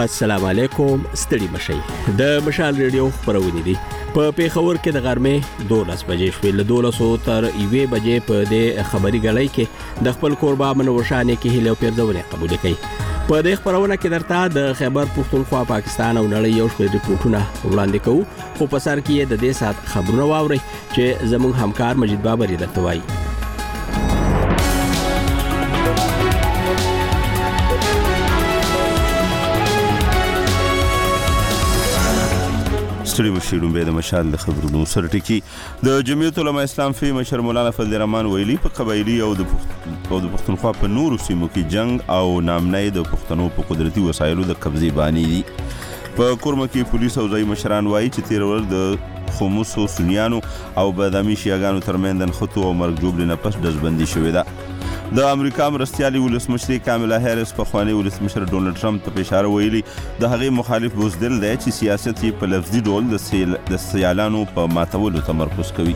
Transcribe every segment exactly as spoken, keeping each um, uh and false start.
السلام علیکم، ستړي مشئ. د مشال ریډیو خبرونه دي په پیښور کې د غرمې دولس بجې شوې، له دولسو تر یوې بجې په دې خبري غړۍ کې د خپل کوربا منورشانې کې هیله او پیرزونه قبول کړي. په دې خبرونه کې درته د خیبر پختونخوا پاکستان او نړۍ یو شمېر ریپورتونه وړاندې کوو، خو په سر کې د دې سات خبرونه واوري چې زموږ همکار مجید بابر درته وایي. ستړي مشي لومبې د مشال د خبرونو سره ټکی. د جمعیت العلماء اسلام فی مشر مولانا فضل الرحمن ویلي په قبایلی او د او د پښتونخوا په نورو سیمو کې جنگ او نامنۍ د پښتنو په قدرتي وسایلو د قبضې بانی دي. په کورمه کې پولیس او ځای مشران وایي چې تیر ورځ د خموسو سنیانو او بادامي شیعاګانو ترمنځ د نښتو او مرګ جوړې نه پس ډزبندي شوې ده. د امریکا مرستیالي ولسمشر کاملا هریس په خواني ولسمشر ډونلډ ټرمپ ته اشاره ویلي د هغه مخالف بوزدل دی چې سیاست یې په لفظي ډول د سیل د سیالانو په ماتولو تمرکز کوي.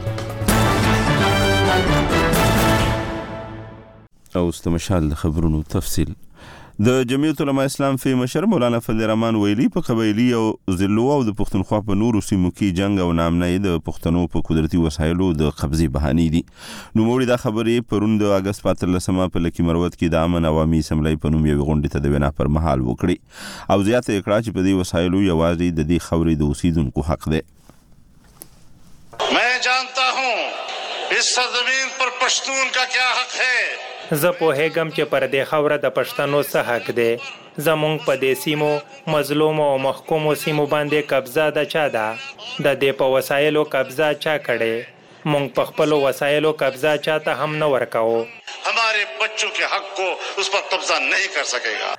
او استمشال د خبرونو تفصیل. د جمعیت العلماء اسلام فی مشر مولانا فضل الرحمن ویلي په قبایلی او ضلعو او د پښتونخوا په نورو سیمو کې جنگ او نامنۍ د پښتنو په قدرتي وسایلو د قبضې بهانې دي. نوموړي دا خبرې پرون د اګست په اتلسمه په لکي مروت کې د امن عوامي اسمبلی په نوم یوې غونډې ته د وینا پر مهال وکړي او زیاته یې کړه چې په دې وسایلو یوازې د دې خاورې د اوسیدونکو حق دی. मैं जानता हूँ इस सरजमीन पर पश्तून का क्या हक है. زه پوهیږم چې پر دې خاوره د پښتنو څه حق دی. زمونږ په دې سیمو مظلوم او محکومو سیمو باندې قبضه د چا ده؟ د دې په وسایلو قبضه چا کړي؟ مونږ په خپلو وسایلو قبضه چا ته هم نه ورکوو. हमारे बच्चों के हक को उस पर कब्जा नहीं कर सकेगा.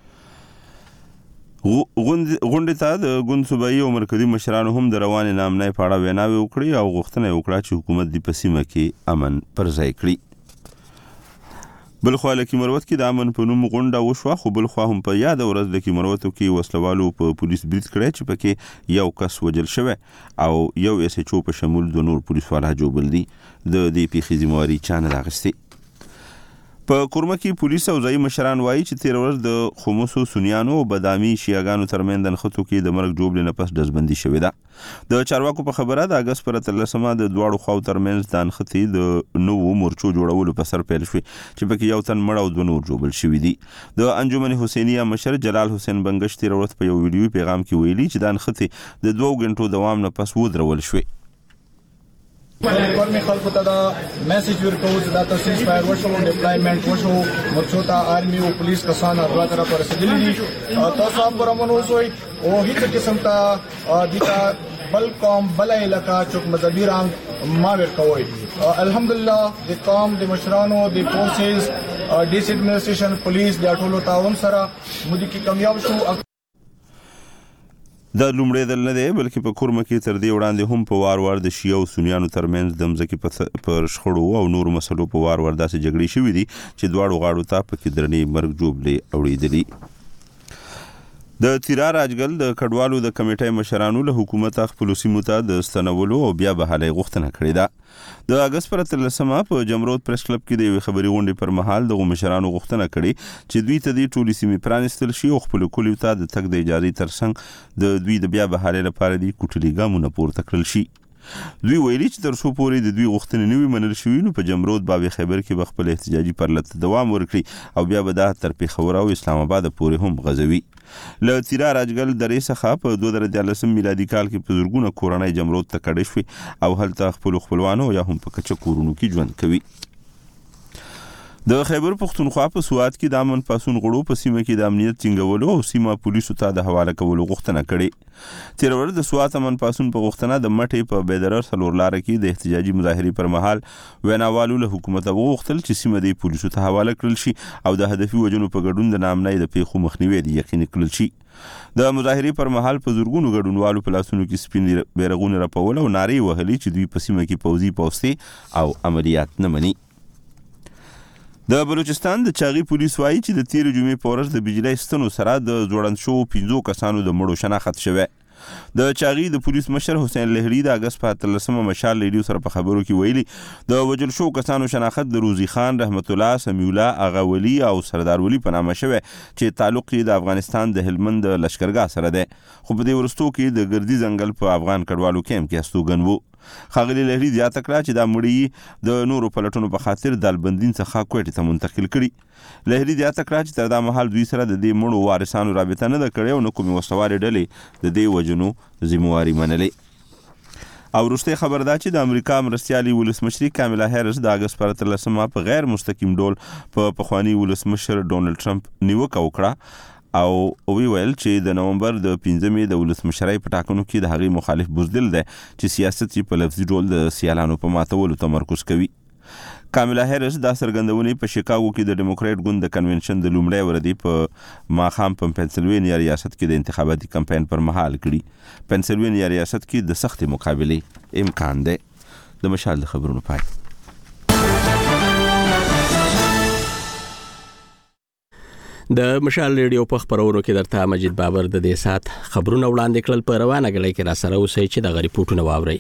غونډې ته د ګوند صوبایي او مرکزي مشرانو هم د روانې نامنۍ په اړه ویناوې وکړي او غوښتنه یې وکړه چې حکومت دې په سیمه کې امن پر ځای کړي. بلخوا لکي مروت کې د امن په نوم غونډه وشوه، خو بلخوا هم په یاد ورځ لکي مروتو کې وسلوالو په پولیس برید کړی چې پکې یو کس وجل شوی او یو ایس ایچ او په شمول د نور پولیس والا جوبل دي. د دې پیښې ذمہواري چا نه ده اخیستې. په کورمه کې پولیس او ځای مشران وایي چې تیر ورځ د خموسو سنیانو او بادامي شیعاګانو ترمنځ د نښتو کې د مرګ جوړې نه پس ډزبندي شوې ده. د چارواکو په خبره د اګست پر اتلسمه د دواړو خواو ترمنځ د نښتې د نوو مورچو جوړولو په سر پیل شوې چې پکې یو تن مړ او دوه نور جوړل شوي دي. د انجمن حسینیه مشر جلال حسین بنګش تیر ورځ په یو ویډیوي پیغام کې ویلي چې دا نښتې د دوو غنټو دوام نه پس ودرول شوې. کورمي خلکو ته دا میسج ورکوو چې دا تاسو سپایر وشو، ډیپلایمنټ وشو، مرچو ته آرمي او پولیس کسان الله تعالی پر رسیدلی دي. تاسو هم پرمن اوسئ او هیڅ قسم ته دیتا بل قوم بل علاقہ چوک مذهبي رنګ ما ورکوي. الحمدلله د قوم د مشرانو د فورسز ډیس ایڈمنسټریشن پولیس د ټولو تعاون سره مودي کې کامیاب شو. دا لومړی ځل نه دی بلکې په کورمه کې تر دې وړاندې هم په وار وار د شیعه او سنیانو ترمنځ د مځکې پر شخړو او نورو مسلو په وار وار داسې جګړې شوې دي چې دواړو غاړو ته پکې درنې مرګ جوړې اورېدلي. د تیرا راجګل د کډوالو د کمیټې مشرانو له حکومت خپل سیمو ته د ستنولو او بیا بحالۍ غوښتنه کړې ده. د اګست پر اتلسمه په جمرود پریس کلب کې د یوې خبري غونډې پر مهال دغو مشرانو غوښتنه کړې چې دوی ته د ټولې سیمې پرانیستل شي او خپلو کلیو ته د تګ د اجازې ترڅنګ د دوی د بیا بحالۍ لپاره د کوټلي ګامونه پورته کړل شي. دوی ویلي چې تر څو پورې د دوی غوښتنې نه وي منل شوي نو په جمرود باب خیبر کې به خپل احتجاجي پرلت دوام ورکړي او بیا به دا تر پېښور او اسلام آباد پورې هم غځوي. له تیرا راجګل درې څخه په دوه زره دیارلسم میلادي کال کې په زرګونه کورنۍ جمرود ته کډې شوې او هلته خپلو خپلوانو یا هم په کچه کورونو کې ژوند کوي. د خیبر پښتونخوا په سوات کې د امن پاسون غړو په سیمه کې د امنیت ټینګولو او سیمه پولیسو ته د حواله کولو غوښتنه کړې. تیر ورځ د سوات امن پاسون په غوښتنه د مټې په بیدرر څلور لاره کې د احتجاجي مظاهرې پر مهال ویناوالو له حکومت وغوښتل چې سیمه د پولیسو ته حواله کړل شي او د هدفي وجنو په ګډون د نامنۍ د پیښو مخنیوی د یقیني کړل شي. د مظاهرې پر مهال په زرګونو ګډونوالو په لاسونو کې سپین بیرغونه رپول او نارې وهلې چې دوی په سیمه کې پوځي پوستې او عملیات نه مني. د بلوچستان د چاغي پولیس وایي چې د تیر جمعې په ورځ د بجلی ستنو سره د ځوړند شوو پنځو کسانو د مړو شناخت شوی. د چاغي د پولیس مشر حسین لهری د اگست په اتلسمه مشال ریډیو سره په خبرو کې ویلي د وجل شو کسانو شناخت د روزي خان، رحمت الله، سمیع الله، اغا ولی او سردار ولی په نامه شوی چې تعلق یې د افغانستان د هلمند لشکرګاه سره دی، خو په دې وروستو کې د ګردي ځنګل په افغان کډوالو کیمپ کې استوګن وو. ښاغلي لهري زیاته کړه چې دا مړي د نورو پلټنو په خاطر د البندین څخه کوټې ته منتقل کړي. لهري زیاته کړه چې تر دا مهال دوی سره د دې مړو وارثانو رابطه نه ده کړې او نه کومې وسوارې ډلې د دې وجنو ذمواري منلې. او وروستۍ خبر دا چې د امریکا مرستیالي ولسمشري کاملا هیرس د اګست پر اتلسمه په غیر مستقیم ډول په پخواني ولسمشر ډونالډ ټرمپ نیوکه وکړه او وی ویل چې د نومبر د پنځمې د ولسمشرۍ په ټاکنو کې د هغې مخالف بزدل دی چې سیاست یې په لفظي ډول د سیالانو په ماتولو تمرکز کوي. کاملا هیرس دا څرګندونې په شیکاګو کې د ډیموکریټ ګوند د کنونشن د لومړۍ ورځې په ماښام په پنسلوینیا ریاست کې د انتخاباتي کمپاین پر مهال کړي. پنسلوینیا ریاست کې د سختې مقابلې امکان دی. د مشال د خبرونو پای. د مشال ریډیو په خبرونو کې درته مجید بابر د دې سات خبرونه وړاندې کړل. په روانه غړي کې را سره اوسئ چې د غریپوټونه واوري.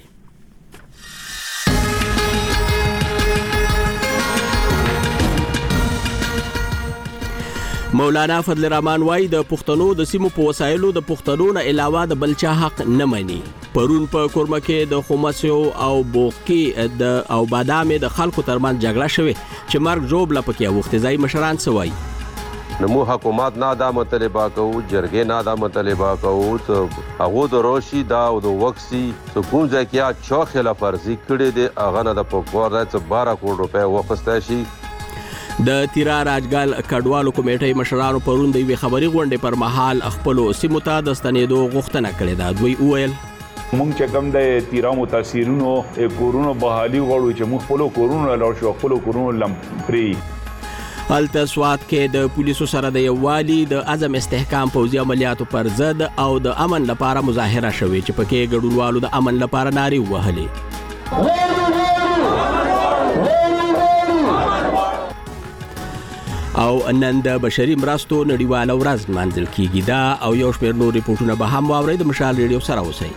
مولانا فضل الرحمن وای د پښتنو د سیمو په وسایلو د پښتنو نه علاوه د بلچا حق نه مني. پرون په کورمه کې د خماسیو او بوقي د او بادامې د خلکو ترمن جګړه شوه چې مرګ جوړ لپاره وخت ځای مشران سوای. نمو حکومت نه دا مطالبه کوو، جرګې نه دا مطالبه کوو، ته هغه د روشي دا او د وکسي سکون ځکه چې خلاف ورزي کړي دي هغه نه د پکوړ راځي بارہ کروڑ روپے وخسته شي. د تیرا راجګل کډوالو کمیټې مشرانو پرون د وی خبري غونډې پر مهال خپل سیمو ته د ستنېدو غوښتنه کړې ده. دوی وویل مونږ چې کوم د تیرا متاثرینو کورونو بحالي غواړو چې موږ خپل کورونو لاړ شو، خپل کورونو لم پری. هلته سوات کې د پولیسو سره د یووالي د عزم استحکام پوځي عملیاتو پر ضد او د امن لپاره مظاهره شوې چې پکې ګډونوالو د امن لپاره نارې وهلې. او نن د بشري مرستو نړیواله ورځ لمانځل کیږي. دا او یو شمېر نور ریپورټونه به هم واورئ. د مشال ریډیو سره اوسئ.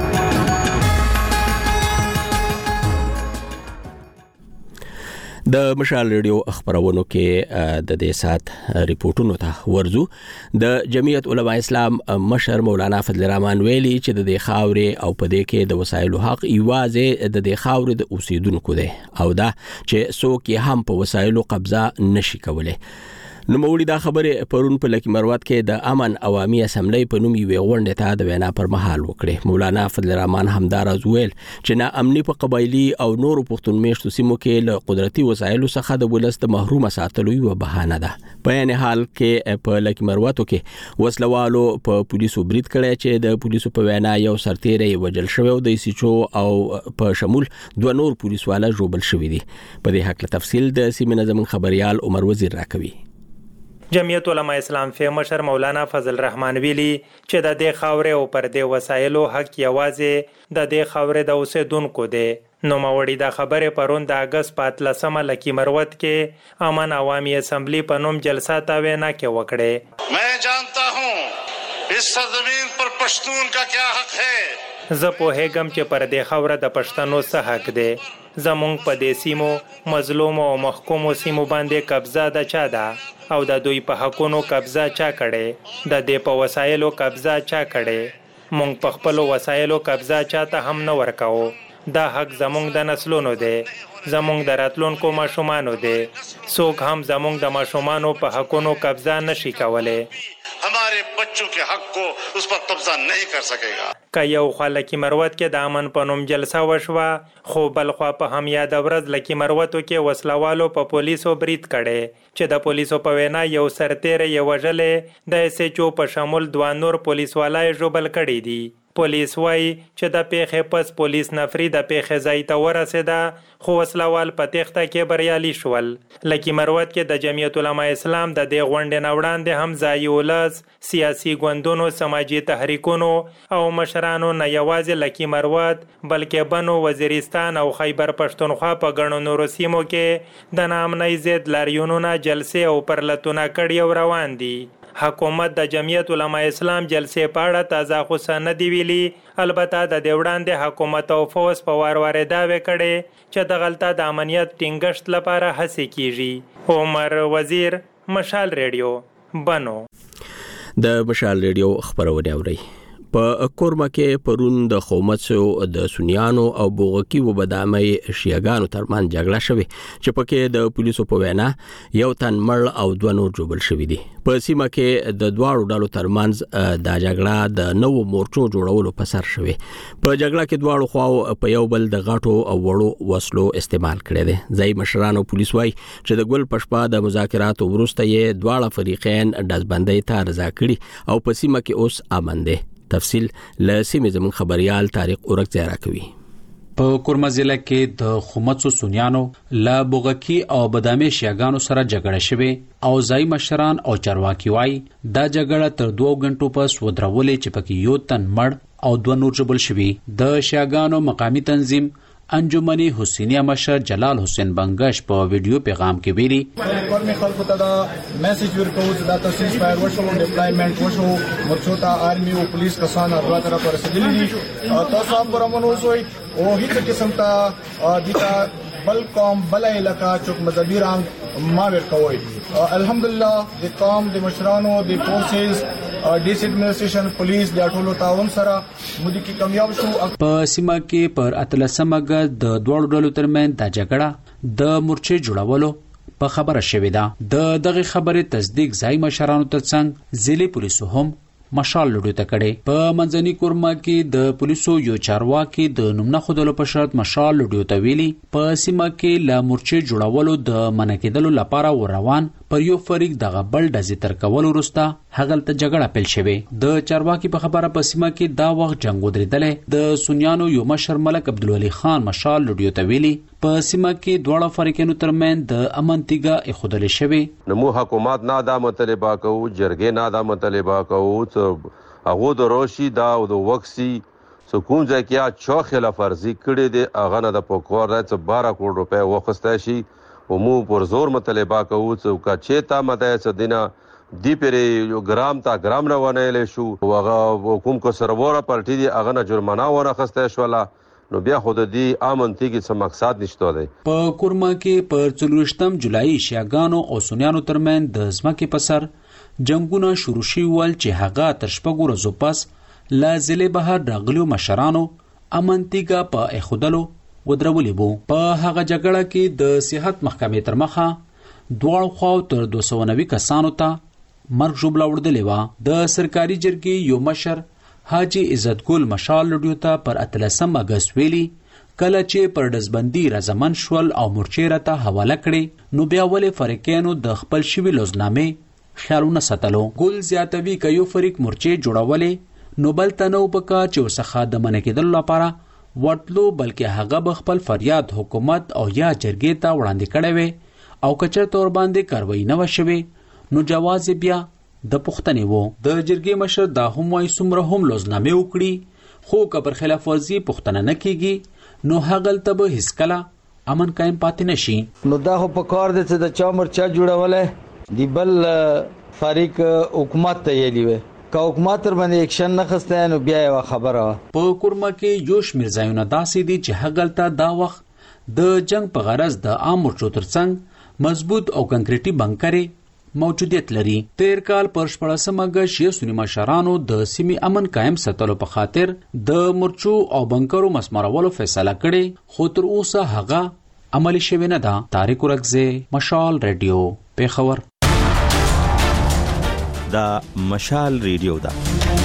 د مشال ریډیو خبرونو کې د دې سات ریپورتونو ته ورزو. د جمعیت علماء اسلام مشر مولانا فضل الرحمن ویلي چې د دې خاورې او په دې کې د وسایلو حق ایوازې د دې خاورې د اوسیدونکو دی او دا چې څوک یې هم په وسایلو قبضه نشي کولای. نو مولي دا خبره پرون په لکی مروت کې د امن عوامي اسمبلی په نوم یو غونډه ته د وینا پر مهال وکړه. مولانا فضل الرحمن همدارز ویل چې نه امني په قبایلی او نور پښتون میشتو سیمو کې له قدرتي وسایلو څخه د ولست محروم ساتلو یو بهانه ده. په یعنی حال کې په لکی مروتو کې وسلوالو په پولیسو برید کړی چې د پولیسو په وینا یو سرتیری وجل شوی او د سیچو او په شمول دوه نور پولیسواله جوړل شوی دي. په دې حق تفصیل د سیمه نظم خبريال عمر وزیر راکوي. جمعیت علماء اسلام فی مشر مولانا فضل الرحمن ویلي چې د دې خاورې او پر دې وسایلو حق یوازې د دې خاورې د اوسیدونکو دی. نو موري دا خبره پرون د اگست په اتلسمه لکی مروت کې امن عوامي اسمبلی په نوم جلسه تا وینا کې وکړه. मैं जानता हूँ इस सरजमीन पर पश्तून का क्या हक है. زه پوهیږم چې پر دې خاوره د پښتنو څه حق دی. زمونږ په دې سیمو مظلوم او محکوم سیمو باندې قبضه د چا ده او د دوی په حقونو قبضه چا کړي، د دې په وسایلو قبضه چا کړي. مونږ په خپل وسایلو قبضه چاته هم نه ورکاو. دا حق زمونږ د نسلونو دی، زمونږ د راتلونکو ماشومانو دی. څوک هم زمونږ د ماشومانو په حقونو قبضه نشي کولای. हमारे बच्चों के हक को उस पर कब्जा नहीं कर सकेगा. که یو خوا لکی مروت کې د امن په نوم جلسه وشوه، خو بل خوا په هم یاد ورځ لکی مروتو کې وسلوالو په پولیسو برید کړي چې د پولیسو په وینا یو سرتیری یې وژلې، د ایس ایچ او په شمول دوه نور پولیسوالای ژوبل کړي دي. پولیس وایي چې د پیښې پس پولیس نفری د پیښې ځای ته ورسېده، خو وسلوال په تېښته کې بریالي شول. لکی مروت کې د جمعیت علماء اسلام د دې غونډې نه وړاندې هم ځایي ولس، سیاسي ګوندونو، سماجي تحریکونو او مشرانو نه یوازې لکی مروت بلکې بنو، وزیرستان او خیبر پښتونخوا په ګڼو نورو سیمو کې د ناامنۍ ضد لاریونونه، جلسې او پرلتونه کړي او روان دي. حکومت د جمعیت علما اسلام جلسې په اړه تازه خو څه نه دی ویلي. البته د دې وړاندې حکومت او فوز په وار وار دعوې کړې چې دغلته د امنیت ټینګښت لپاره هڅې کیږي. عمر وزیر، مشال ریډیو، بنو. د مشال ریډیو خبرونه اوري. په کورما کې پرون د قومتو د سنیانو او بوغکی و بدامي شیعاګانو ترمن جګړه شوه چې پکې د پولیسو په وینا یو تن مړ او دوه نور جوړل شوی دي. په سیمه کې د دواړو ډلو ترمنځ د جګړه د نوو مورچو جوړولو په سر شوه. په جګړه کې دواړو خواو په یو بل د غاټو او وړو وسلو استعمال کړي دي. ځای مشرانو پولیس وایي چې د ګل پشپا د مذاکراتو وروسته یې دواړه فریقین دزبندۍ ته رضا کړي او په سیمه کې اوس امن دي. تفصیل له سیمې زمون خبريال طارق اورک زیاره کوي. په کورما ضلع کې د خمڅو سنیانو لا بوغکی او بدامي شیعاګانو سره جګړه شوه او ځای مشران او چارواکي وای دا جګړه تر دوه غنټو پس ودرولې چې پکې یو تن مړ او دوه نور جبل شوي. د شیعاګانو مقامی تنظیم انجمنی حسینیه مشر جلال حسین بنگش په ویډیو پیغام کې ویلي کورمي خلکو ته دا میسج ورکوي چې دا تاسیس فایر وشو ډیپلایمنٹ وشو مرچو ته آرمي او پولیس کسان اروا طرف رسیدلی دي. تاسو هم برمنو وسوي او هیڅ قسم ته دیتا بل قوم بل علاقہ چوک مذهبي رنگ ما ورکوي. الحمدلله د قوم د مشرانو د فورسز ډیس ایڈمنسټریشن پولیس د ټولو تعاون سره مودي کې کامیاب شو. په سیمه کې پر اتلسمه د دوړو ډلو ترمن د جګړه د مورچې جوړولو په خبره شوې ده. د دغه خبره تصدیق ځای مشرانو ترڅنګ ځلې پولیسو هم مشال لډو ته کړي. په منځني کورما کې د پولیسو یو چارواکي د نومنه خودلو په شرط مشال لډو ته ویلي په سیمه کې لا مورچې جوړولو د منکیدلو لپاره روان پر یو فریق دغه بل ډزې تر کول وروسته هغلته جګړه پیل شوه. د چارواکي په خبره په سیمه کې دا وخت جنگ ودرېدل. د سنیانو یو مشر ملک عبدالولي خان مشال لډو ته ویلي په سیمه کې دواړه فریقونو ترمن د امن تیګه اخدل شوه. نمو حکومت نه دا مطالبه کو جرګې نه دا مطالبه کو هغه د روشي دا او د وکسي سکون ځای کې چا خلاف ورزي کړي دي هغه نه د پکور راځي بارہ کروڑ روپے وخسته شي او مو پر زور مطالبه کوو چې کا چیتا مده دینه دی پرې یو ګرام تا ګرام نه ونهل شو هغه حکومت کو سرور پارټي دی هغه نه جرمانه ونه خسته شولا نو بیا خود دی امنتي کې څه مقصد نشته دی. په کورما کې پر څلورشتم جولای شیعاګانو او سنیانو ترمن د ځمکې په سر جنگونه شروع شي ول چې هغه تر شپږ ورځې پس لازلې بهر راغلو مشرانو امنتيګه په اخدلو ودرولې بو. په هغه جګړه کې د صحت محکمې تر مخه دواړو خواو تر دوه سوه نوي کسانو ته مرګ ژوبله وړدلې وه. د سرکاري جرګې یو مشر حاجی عزت ګل مشال لډیو ته پر اتلسم اگست ویلي کله چې پر دزبندي رضامن شول او مورچې راته حواله کړي نو بیا ولې فریقینو د خپل شوی لوزنامې خیالونه ساتلو. ګل زیاتوي ک یو فریق مورچې جوړولې نو بل تنو پکا چې وسخه د منکیدل لپاره وټلو بلکې هغه به خپل فریاد حکومت او یا جرګې ته وړاندې کړي وي او کچر تور باندې کاروایی نه وشوي نو جواز بیا د پښتنې وو. د جرګې مشر دا هم وایي څومره هم لوزنامې وکړي خو که پر خلاف ورزي پښتنه نه کیږي نو هغلته به هیڅ کله امن قائم پاتې نشي. نو دا خو په کار دي چې د چا مرچا جوړولې دی بل فریق حکومت ته یې لیوي که حکومت تر باندې اکشن نه خسته نو بیا یو خبره. په کورما کې یوش مرزایونه داسې دي چې هغلته دا وخت د جنگ په غرض د عام مرچو ترڅنګ مضبوط او کنکریټي بنکرې موجودیت لري. تیر کال پر شپږم اگست شیعه سنی مشرانو د سیمې امن قائم ساتلو په خاطر د مرچو او بنکرو مسمارولو فیصله کړي خو تر اوسه هغه عملی شوی نه ده. طارق ورکزه، مشال ریډیو، پیښور. دا مشال ریډیو ده.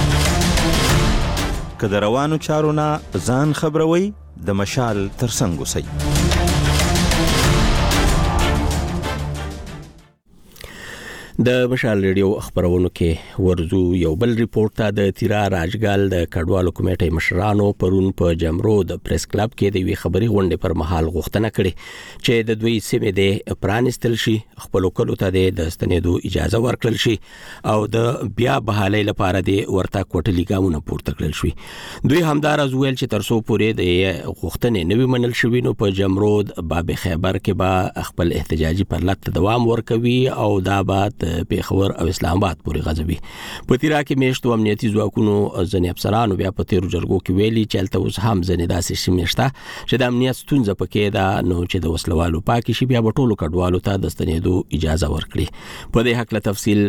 که د روانو چارو نه ځان خبروي د مشال ترڅنګ اوسئ. د مشال ریډیو خبرونو کې ورزو یو بل ریپورت ته د تیرا راجګال د کډوالو کمیټې مشرانو پرون په جمرو د پریس کلب کې د وی خبري غونډې پر مهال غوښتنه کړې چې د دوی سیمې د پرانستل شي خپل کولو ته د ستنېدو اجازه ورکړل شي او د بیا بحالۍ لپاره د ورته کوټلي ګامونه پورته کړل شي. دوی همدار از ویل چې ترسو پورې د غوښتنې نوې منل شوی نو په جمرو باب خیبر کې با خپل احتجاجي پرلط دوام ورکوي او دا بعد د پیښور او اسلام آباد پورې غځوي. په تیرا کې میشتو امنیتي ځواکونو ځنې افسرانو بیا په تیرو جرګو کې ویلي چې هلته اوس هم ځنې داسې سیمې شته چې د امنیت ستونزه پکې ده، نو چې د وسلوالو پاکې شي بیا به ټولو کډوالو ته د ستنېدو اجازه ورکړي. په دې هکله تفصیل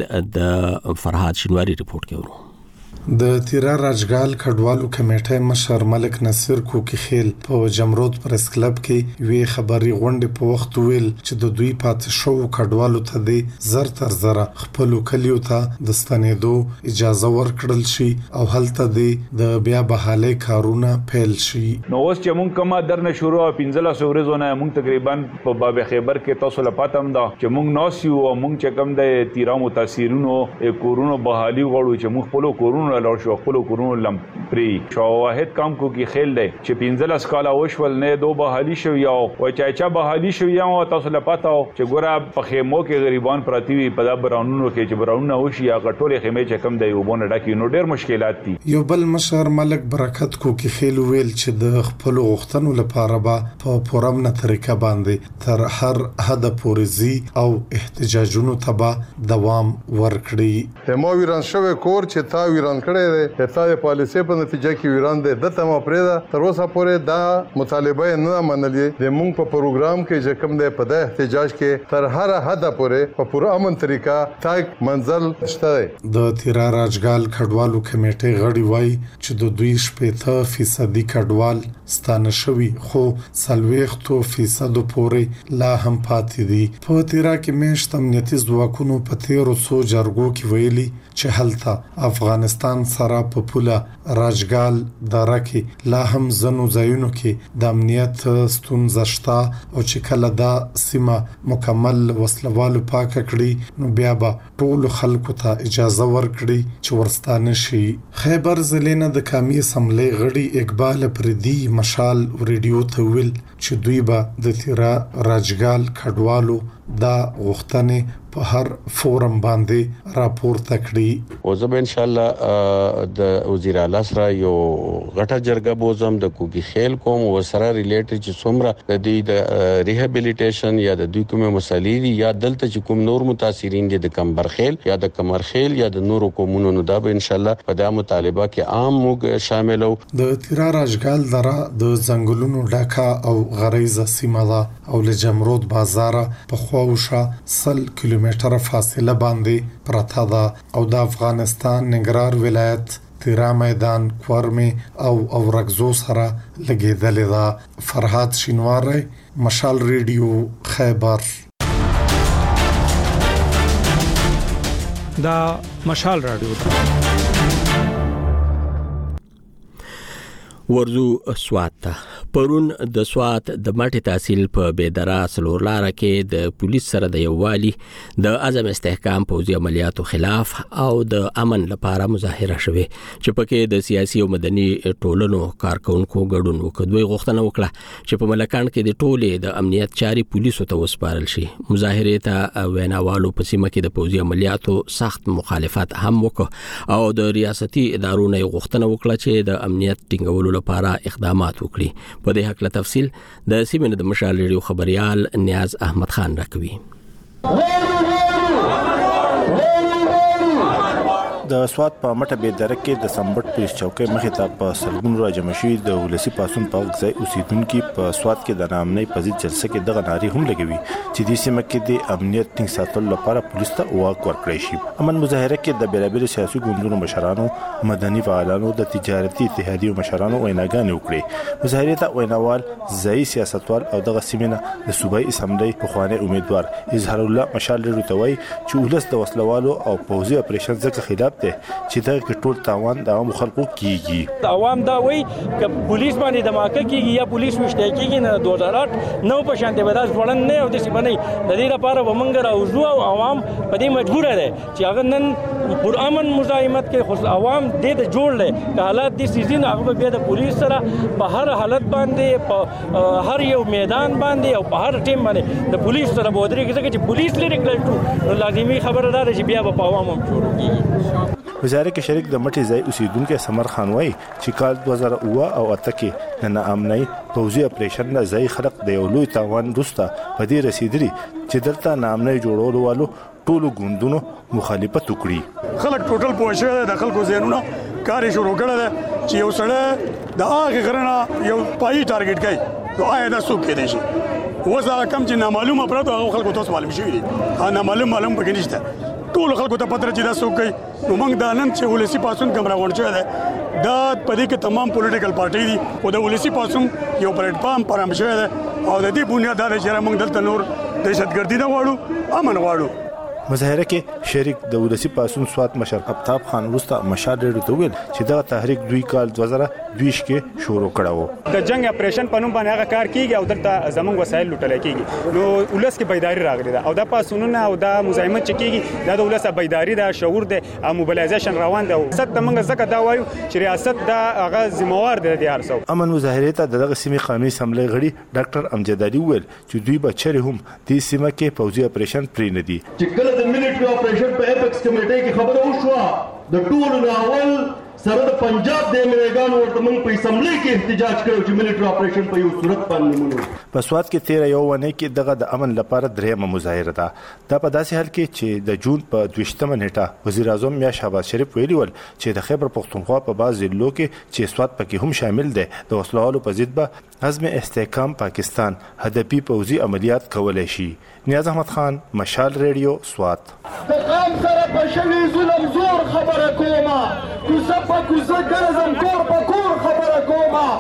د فرهاد شینواري ریپورت کې ورو. د تیرا راجګال کډوالو کمیټې مشر ملک نصیر کوکی خیل په جمرود پریس کلب کې وی خبري غونډې په وخت ویل چې د دوی پاتې شو کډوالو ته د زر تر زره خپل کلیو ته د ستنېدو اجازه ورکړل شي او هلته د بیا بحالي کارونه پیل شي. نو اوس چې مونږ کومه درنه شروع پنځله سو ورځونه مونږ تقریبا په باب خیبر کې تاسو لپاره هم دا چې مونږ ناسیو او مونږ چې کوم د تیرا متاثرینو کورونو بحالي غواړو چې مونږ خپل کورونو لور شو خپل کورونو لم پری شو واحد کام کو کی خیل دی چې پنځله سکالا وشول نه دو بحالي شو یا او چا چا بحالي شو یا تاسو لپاره چې ګوره په خیمو کې غریبان پراتی وي په دا براونونو کې چې براونه وشي یا غټوري خیمه چې کم دی وبونه ډکی نو ډیر مشکلات دي. یو بل مشر ملک برکت کو کی خیل ویل چې د خپل غوښتنو لپاره به په پورمنه طریقه باندې تر هر حد پورزي او احتجاجونو ته دوام ورکړي. همو ویران شوه کور چې تا ویران کړی دی د تا د پالیسۍ په نتیجه کې ویران دی دته ما پرېده تر اوسه پورې دا مطالبه نه منلې د مونږ په پروګرام کې چې کوم دی په د احتجاج کې تر هر حد پورې په پوره امن طریقه تاک منزل شته دی. د تیرا راجګال کډوالو کمیټې غړي وایي چې د دوی شپږ فیصدي کډوال ستانه شوي خو څلوېښت فیصد پورې لا هم پاتې دي. په تیرا کې میشت امنیتي ځواکونو په تیرو څو جرګو کې ویلي چې هلته افغانستان سره په پوله راجګال دره کې لا هم زنو ځایونو کې د امنیت ستونزه شته او چې کله دا سیمه مکمل وسلوالو پاک کړي نو بیا به ټول خلکو ته اجازه ورکړي چې ورستانه شي. خیبر ضلع د قومي اسمبلی غړي اقبال پردي مشال ریډیو ته ویل چې دوی به د تیرا راجګال کډوالو دا غوښتنې په هر فورم باندې راپورته کړي. او زه به ان شاء الله د وزیر اعلی سره یو غټه جرګه بوزم د کوکی خیل کوم او سره ریلیټډ چې څومره د دې د ریهابیلیټیشن یا د دوی کومه مسالې دي یا دلته چې کوم نور متاثرین دي د کمبرخیل یا د کمرخیل یا د نورو کومونو نو دا به ان شاء الله په دا مطالبه کې عام موږ شاملو. د تیرا راجګال دره د ځنګلونو ډکه او غریزه سیمه ده او له جمرود بازار په خواوشه سل کیلومتره فاصله باندې پرته ده او د افغانستان ننګرهار ولایت تیرا میدان کورمه او اورګزو سره لګیدلې ده. فرهاد شینواری مشال ریډیو خیبر. دا مشال رادیو ده. ورزو سوات ته پرون د سوات د ماټي تحصیل په بيدرا سلور لار کې د پولیس سره د یووالي د اعظم استحکام پوځي عملیاتو خلاف او د امن لپاره مظاهره شوه چې پکې د سیاسي او مدني ټولنو کارکونکو ګډون وکړي غوښتنه وکړه چې په ملکان کې د ټولې د امنیت چاري پولیسو ته وسپارل شي. مظاهره ته ویناوالو په سیمه کې د پوځي عملیاتو سخت مخالفت هم وکړ او د ریاستي ادارو نه غوښتنه وکړه چې د امنیت ټینګولو لپاره اقدامات وکړي. په دې حق له تفصیل د سیمې د مشال ریډیو خبريال نیاز احمد خان راکوي. د سوات په مټه بيدره کې د سمبټ پولیس چوکۍ مخې ته په سلګون راځم شوی د ولسی پاسون په ځای اوسیدونکو په سوات کې د نامنۍ پزید جلسه کې دغه ناری هم لګوي چې د سیمه کې د امنیت ټینګ ساتلو لپاره پولیس ته واک ورکړی شي. امن مظاهره کې د بیلابل سیاسي ګوندونو مشرانو، مدني فعالانو، د تجارتي اتحادیو مشرانو ویناګانې وکړي. مظاهره ته ویناوال ځای سیاستوال او دغه سیمه د صوبایي اسمبلی په خوانه امیدوار اظهار الله مشال لري چې ولس د وسلوالو او پوځي اپریشن ځکه خلاف ته چې دا ټول تاوان د عام خلکو کیږي. عوام دا وایي چې پولیس باندې دماکه کیږي یا پولیس وشته کیږي نه دوه هزار آټ نو په شانته بداس وړاندې نه او د سی باندې د دې لپاره ومنګ راوځو او عوام په دې مجبور دي چې هغه نن پر امن مزاحمت کې خو عوام دې ته جوړ لې که حالات دې سيزين هغه به د پولیس سره په هر حالت باندې په هر یو میدان باندې او په هر ټیم باندې د پولیس سره بودري کې چې پولیس لري کړل لازمي خبردار شي بیا په عوام هم جوړ کیږي. وزارت کې شریک د مټي ځای اوسیدونکو سمر خان وای چې کال دوه هزار اوه او اته کې د ناامنۍ پوځي اپریشن نه ځای خلق د یو لوی تاوان روسته په دې رسیدلی چې دلته ناامنۍ جوړولو والو ټولو ګوندونو مخالفت وکړي. خلک ټوټل پوه شوی د خلکو ذهنونه کار شروع کړی دی چې یو سړی د هغې غره یو پایي ټارګېټ کوي نو آیا دا څوک کېدی شي. اوس هغه کم چې نامعلومه پرته هغه خلکو ته اوس معلوم شوي دي. هغه نامعلوم معلوم پکې نشته. ټولو خلکو ته پته چې دا څوک کوي. نو موږ دا نن چې ولسي پاڅون کوم راغونډ شوی دی دا په دې کې تمام پولیټیکل پارټۍ دي او د ولسي پاڅون یو پلیټفارم پرام شوی دی او د دې بنیاد دا دی چې موږ دلته نور دهشتګردي نه غواړو، امن غواړو. مظاهره کې شریک د ولسی پاسون سوات مشر افتاب خان وروسته مشال ریډیو ته ویل چې دا تحریک دوی کال دوه زره دوه کې شروع کړو. د جنگ اپریشن په نوم باندې هغه کار کیږي او دلته زموږ وسایل لوټل کیږي. نو ولس کې بیداری راغلی ده او دا پاسونونه او دا مزاحمت چې کیږي دا د ولس بیداری ده، شعور ده او موبلایزیشن روان ده. ست موږ زکه دا وایو چې ریاست دا هغه ذمہوار ده د هر څو. امن مظاهره ته دغه سیمې قانوني اسمبلی غړي ډاکټر امجد علي ویل چې دوی به چیرې هم د سیمه کې پوځي اپریشن پرې نه دي. د ملټری اپریشن په اپیکس کمیټې کې خبره وشوه د ټولو ناول سره د پنجاب د امریکانو ورته موږ په اسمبلی کې احتجاج کړو چې ملټری اپریشن په یو صورت باندې مونږ په سوات کې تیر یو ونه کې دغه د امن لپاره درېمه مظاهره ده. دا په داسې حال کې چې د جون په دویشتمه نیټه وزیر اعظم میا شهباز شریف ویلي ول چې د خیبر پختونخوا په بعض ضلعو کې چې سوات پکې هم شامل دی د وسلوالو په ضد به حزب استحکام پاکستان هدفي پوځي عملیات کولای شي. نیاز احمد خان، مشال ریډیو، سوات. د قام سره په شوي ظلم زور خبره کومه کوزه په کوزه ګرځم کور په کور خبره کومه.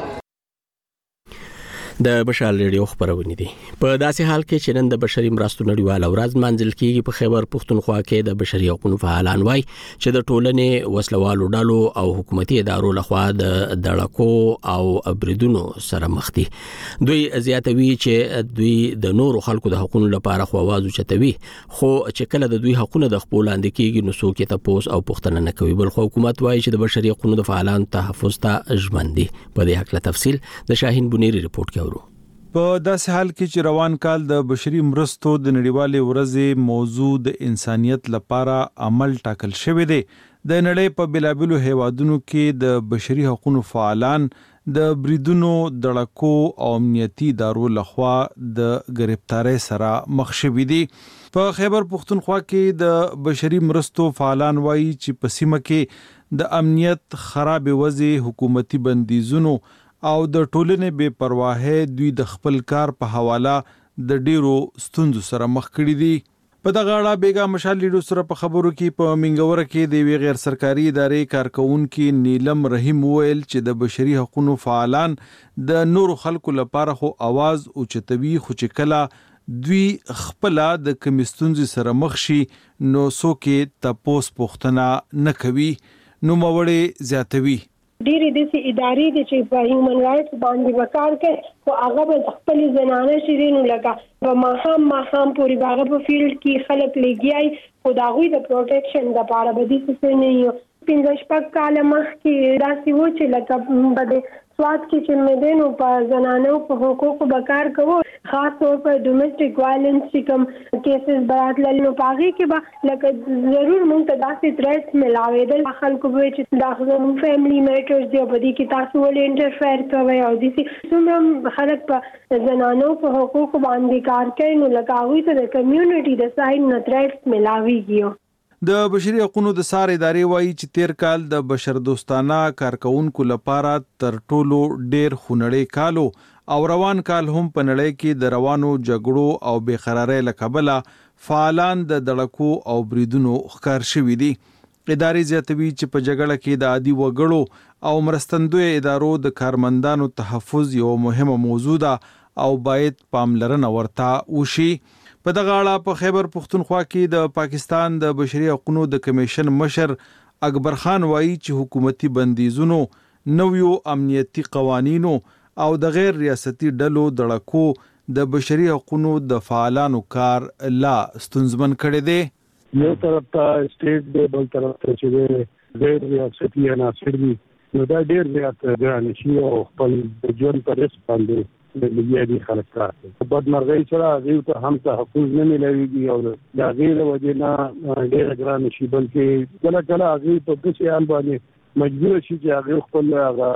د مشال ریډیو خبرونه دي. په داسې حال کې چې نن د بشري مرستو نړیواله ورځ منځل کیږي په خیبر پختونخوا کې د بشري حقوقو فعالان وایي چې د ټولنې وسلوالو ډلو او حکومتي ادارو لخوا د دړکو او بریدونو سره مخ دي. دوی زیاتوي چې دوی د نورو خلکو د حقوقو لپاره خو आवाज اوچتوي، خو چې کله د دوی حقوقونه د خپل لاندې کیږي نو څوک یې تاسو او پښتنه نه کوي. بل خو حکومت وایي چې د بشري حقوقو د فعالان تحفظ ته ژمن دي. په دې حق له تفصیل د شاهین بنيري رپورت کوي. په داسې حال کې چې روان کال د بشري مرستو د نړیوالې ورځې موضوع د انسانیت لپاره عمل ټاکل شوی دی. د نړۍ په بلابلو هیوادونو کې د بشري حقوقو فعالان د بریدونو، دړکو او امنیتي ادارو لخوا د گرفتارۍ سره مخ شوي دي. په خیبر پختونخوا کې د بشري مرستو فعالان وایي چې په سیمه کې د امنیت خراب وضع، حکومتي بندیزونو او د ټولنې بے پرواهۍ دوی د خپل کار په حواله د ډیرو ستونزو سره مخ کړي دي. په دغه اړه بیګا مشال لیډو سره په خبرو کې په منګوره کې د وی غیر سرکاري ادارې کارکونکو نیلم رحیم ویل چې د بشري حقوقو فعالان د نورو خلکو لپاره خو आवाज اوچتوي، خو چې کله دوی خپل د کمیستونز سره مخ شي نو څوک تاسو پوښتنه نه کوي. نو موړې زیاتوي. ډېرې داسې ادارې دي چې په هیومن رایټس باندې وکړ کوي خو هغه به خپل زنانه شیرینو لګا په ماهم ماهم پورې هغه په فیلډ کې خلک لګیای خو دا غوي د پروټیکشن د لپاره به دي څه نه یو پنځه شپږ کال مخکې داسې و چې لکه بده سوات کې چې مدینو په زنانو په حقوقو بکار کوو، خاص طور پر ډومېسټک وایلنس چې کوم کیسز برات لنو پاغي کې به لکه ضرور مونږ ته داسې تریټس ملاوېدل خلکو به چې دا زموږ فیملی میټرز دی په دې کې تاسو ولې انټرفیر کوئ او داسې څومره خلک په زنانو په حقوقو باندې کار کوي نو لکه هغوی ته د کمیونټي د سایډ نه تریټس ملاویږي. د بشري حقوقو د سار ادارې وایي چې تیر کال د بشردوستانه کارکونکو لپاره تر ټولو ډیر خونړی کالو او روان کال هم په نړۍ کې د روانو جګړو او بې قرارۍ له کبله فعالان د دړکو او بریدونو ښکار شوي دي. ادارې زیاتوي چې په جګړه کې د عادي وګړو او مرستندوی ادارو د کارمندانو تحفظ یو مهمه موضوع ده او باید پاملرنه ورته وشي. په دغه اړه په خیبر پختونخوا کې د پاکستان د بشري حقوقو د کمیشن مشر اکبر خان وایي چې حکومتي بندیزونو، نویو امنیتي قوانینو او د غیر ریاستي ډلو دړکو د بشري حقوقو د فعالانو کار لا ستونزمن کړی دی. یو طرف ته سټیټ دی، بل طرف ته چې غیر ریاستي عناصر دي نو دا ډېر زیات ګران شي او خپل ژوند په رسک باندې د لګیا دي خلک کار کوي. بدمرغۍ سره هغوی ته هم تحفظ نه میلاویږي او د هغې له وجې نه ډېره ګرانه شي، بلکې کله کله هغوی په داسې حال باندې مجبوره شي چې هغوی خپل هغه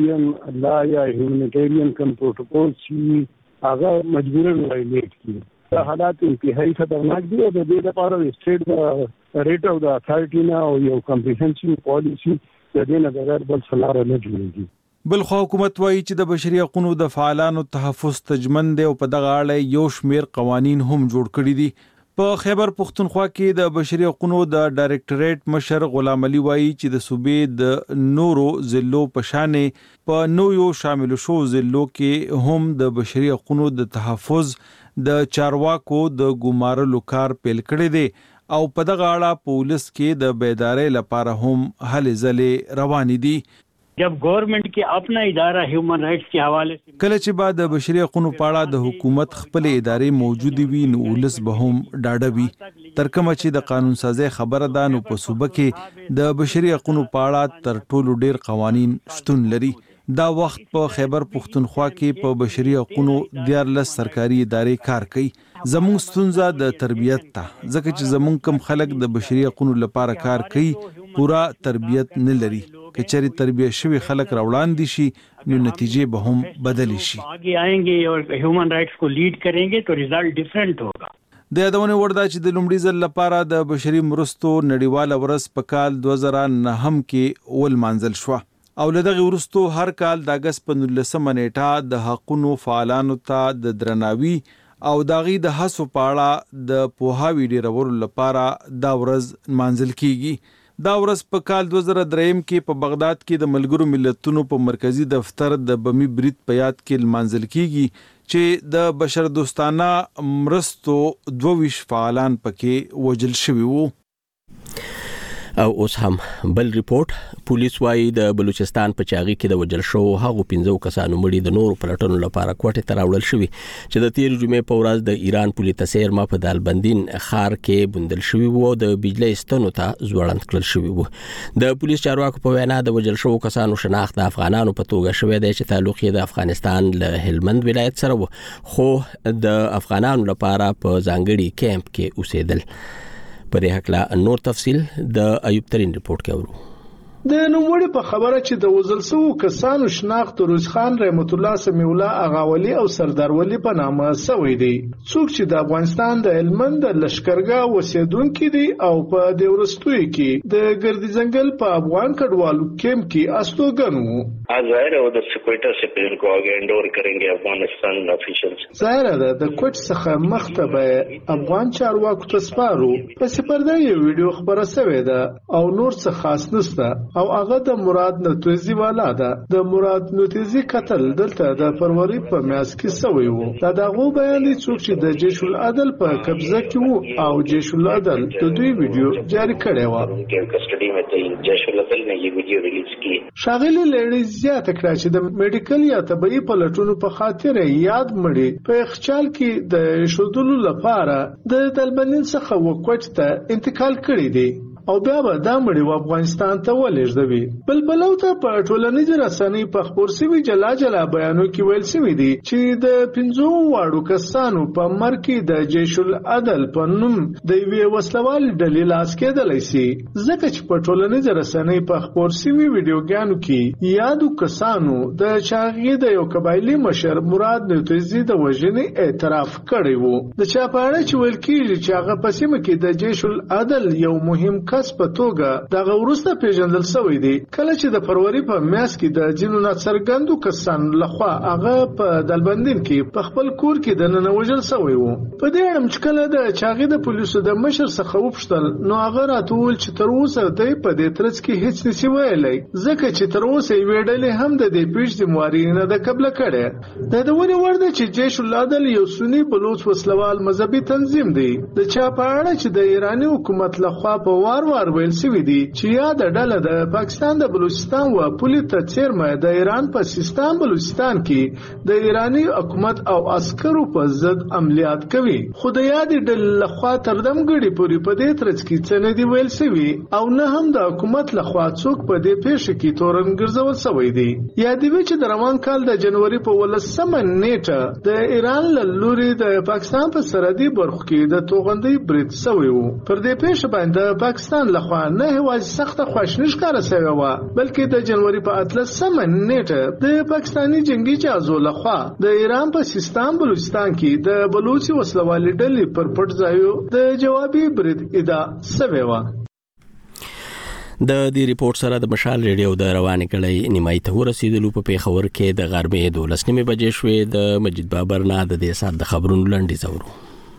هیومنیټیرین لا یا هیومنیټیرین کوم پروټوکول چې هغه مجبوراً وایلیټ کړي. دا حالات انتهایی خطرناک دي او د دې لپاره د سټیټ د ریټ او د اتھارټي نه او یو کمپریهنسیو پالیسی د دې نه بغیر بل څه لاره نه جوړیږي. بل خو حکومت وایي چې د بشري حقوقو د فعالانو تحفظ تجمن دی او په دغه اړه یو شمیر قوانین هم جوړ کړي دي. په خیبر پختونخوا کې د بشري حقوقو د ډایریکټریټ مشر غلام علي وایي چې د صوبې د نورو ضلعو په شانې په نویو شامل شو ضلعو کې هم د بشري حقوقو د تحفظ د چارواکو د ګمارلو کار پیل کړی دی او په دغه اړه پولیس کې د بیدارۍ لپاره هم هلې ځلې روانې دي. जब गवर्नमेंट के अपना इदारा ह्यूमन राइट्स के हवाले से کله چې بعد د بشري حقوقو په اړه د حکومت خپل ادارې موجود وي نو ولس به هم ډاډه وي. تر کومه چې د قانون سازي خبره ده نو په صوبه کې د بشري حقوقو په اړه تر ټولو ډیر قوانین شتون لري. دا وخت په خیبر پختونخوا کې په بشري حقوقو دیارلس سرکاري ادارې کار کوي. زموږ ستونزه د تربیت ته ځکه چې زموږ کم خلک د بشري حقوقو لپاره کار کوي پورا تربیت نه لري. کچري تربیه شوی خلک راوړاندې شي نو نتیجې به هم بدلی شي. आगे आएंगे और ह्यूमन राइट्स को लीड करेंगे तो रिजल्ट डिफरेंट होगा. د یادونه وردا چې د لومړي ځل لپاره د بشري مرستو نړیواله ورځ په کال دوه زره نهم کې ول مانځل شو او لدغه ورستو هر کال د اگست په نولسمه نیټه د حقوقو فعالانو ته د درناوي او داغي د حسو پاړه د پوهاوی ډیرولو لپاره دا ورځ مانځل کیږي. دا ورځ په کال دوه زره دریم کې په بغداد کې د ملګرو ملتونو په مرکزی دفتر د بمی برید په یاد کې لمانځل کیږي چې د بشر دوستانه مرستو دوه ویش فعالان پکې وجل شوي وو. او اوس هم بل ریپورت پولیس وايي د بلوچستان په چاغي کې د وجل شو هغه پنځو کسانو مړي د نورو پلټونو لپاره کوټه تراوړل شوی چې د تیر جمعې په ورځ د ایران پولیس تسیر ما په دالبندین خار کې بندل شوی وو د بجلی ستنو ته ځوړند کړل شوی وو. د پولیس چارواکو په وینا د وجل شو کسانو شناخت د افغانانو په توګه شوی دی چې تعلق یې د افغانستان له هلمند ولایت سره وو خو د افغانانو لپاره په ځانګړي کیمپ کې اوسېدل. په دې حق نور تفصیل د ایوب ترين ریپورت کې ورو. د نوموړي په خبره چې د وزل سو کسانو شناخت روز خان رحمت الله سمیع الله اغاولی او سردار ولی په نامه سوی دی څوک چې د افغانستان د هلمند لشکرګاه وسیدونکو دي او په د ورستوي کې د ګردی ځنګل په افغان کډوالو کیمپ کې استوګنو. ظاهر है उधर से कोयटा से फिर इनको आगे हैंड ओवर करेंगे अफगानिस्तान ऑफिशियल्स. ظاهر ده د کوټ څخه مخته افغان چارواکو ته سپارو په سپرده یو ویډیو خبره شوې ده او نور څه خاص نشته او هغه د مراد نوتیزي والا ده. د مراد نوتیزي قتل دلته د فروری په میاس کې سوی وو. دا دغه بیان دي څوک چې د جیش العدل په قبضه کې وو او جیش العدل د دوی ویډیو جاری کړی و. उनके कस्टडी में थे जैश उल-अदल ने ये वीडियो रिलीज की. شاغلی لړۍ زیاته کړه چې د میډیکل یا طبي پلټونو په خاطر یاد مړي په اخچال کې د شودلو لپاره د دلبنین څخه وکوټ ته انتقال کړی دی او بیا به دا مړي و افغانستان ته ولېږدوي. بل بلو ته په ټولنیزو رسنۍ په خبر سوي جلا جلا بیانو کې ویل سوي دي چې د پنځو واړو کسانو په مر کې د جیش العدل په نوم د یوې وسلوال ډلې لاس کېدلی سي ځکه چې په ټولنیزو رسنۍ په خبر سوي ویډیوګانو کې یادو کسانو د چاغي د یو قبایلی مشر مراد نوتیزي د وژنې اعتراف کړی وو. د چا په اړه چې ویل کېږي چې هغه په سیمه کې د جیش العدل یو مهم کس په توګه دغه وروسته پیژندل شوی دی کله چې د فروری په میاشت کې د جنو ناڅرګندو کسانو لخوا هغه په دلبندین کې په خپل کور کې د ننوژل شوی وو. په دې اړه چې کله د چاغي د پولیسو د مشر څخه وپوښتل نو هغه راټول چې تر اوسه د په دې ترڅ کې هیڅ نشي ویلای ځکه چې تر اوسه یې ویډلې هم د دې پیښ ذمہواری نه د قبل کړي. د دونی ورده چې جیش العدل یو سنی بلوچ وسلوال مذهبي تنظیم دی. د چا په اړه چې د ایرانی حکومت لخوا په وار وار ویل شوی دی چې یاد ډله د پاکستان د بلوچستان و پولیس ته چیرمه د ایران په سیستان بلوچستان کې د ایرانی حکومت او عسکرو په ضد عملیات کوي. خو د یاد ډله لخوا تر دمګړي پوری په دې ترڅ کې څه نه دی ویل شوی او نه هم د حکومت لخوا څوک په دې پیښه کې تورن ګرځول شوی دی. یادوي چې د روان کال د جنوري په ولسمه نیټه د ایران له لوري د پاکستان په سرحدي برخو کې د توغندۍ برید شوی وو. پر دې پیښه باندې پاکستان پاکستان لخوا نه هواز سخت خواشنش کار سوی و بلکې د جنوري په اتلسمه نیټه د پاکستاني جنگي جهازو لخوا د ایران په سیستان بلوچستان کې د بلوچي وسلوالي ډلې پر پټ ځایو د جوابي برید ادا سوی و. د دې ریپورت سره د مشال ریډیو د روانې کړۍ نیمای ته ورسېدلو په پیښور کې د غرمې دولس نیمې بجې شوې. د مجید بابر نه د دې سات د خبرونو لنډیز اورو.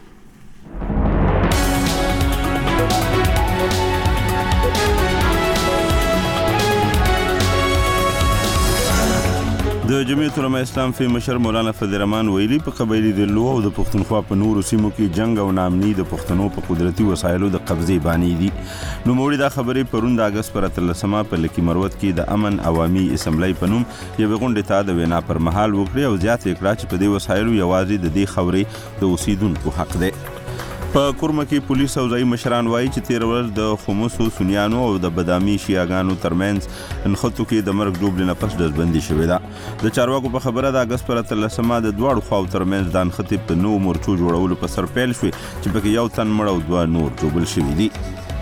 د جمعیت علماء اسلام فی مشر مولانا فضل الرحمن ویلي په قبایلی دلو او د پښتونخوا په نورو سیمو کې جنگ او نامني د پښتنو په قدرتي وسایلو د قبضې بانی دي. نو موږ دا خبرې پرون د اگست پر اتلسمه په لکی مروت کې د امن عوامي اسمبلی په نوم یو غونډه ته د وینا پر مهال وکړي او زیات کړه چې په دې وسایلو یوازې د دې خبرې د اوسیدونکو حق دی. په کورمه کې پولیس او ځای مشران وایي چې تیر ورځ د خمسو سنیانو او د بدامي شیعاګانو ترمنځ انخطو کې د مرګ ډوبل نه پس ډزبندي شوې ده. د چارواکو په خبره د اگست پر اتلسمه د دواړو خواو ترمنځ د انخطې په نو مورچو جوړولو په سر پیل شوې چې پکې یو تن مړ او دوه نور ډوبل شوي دي.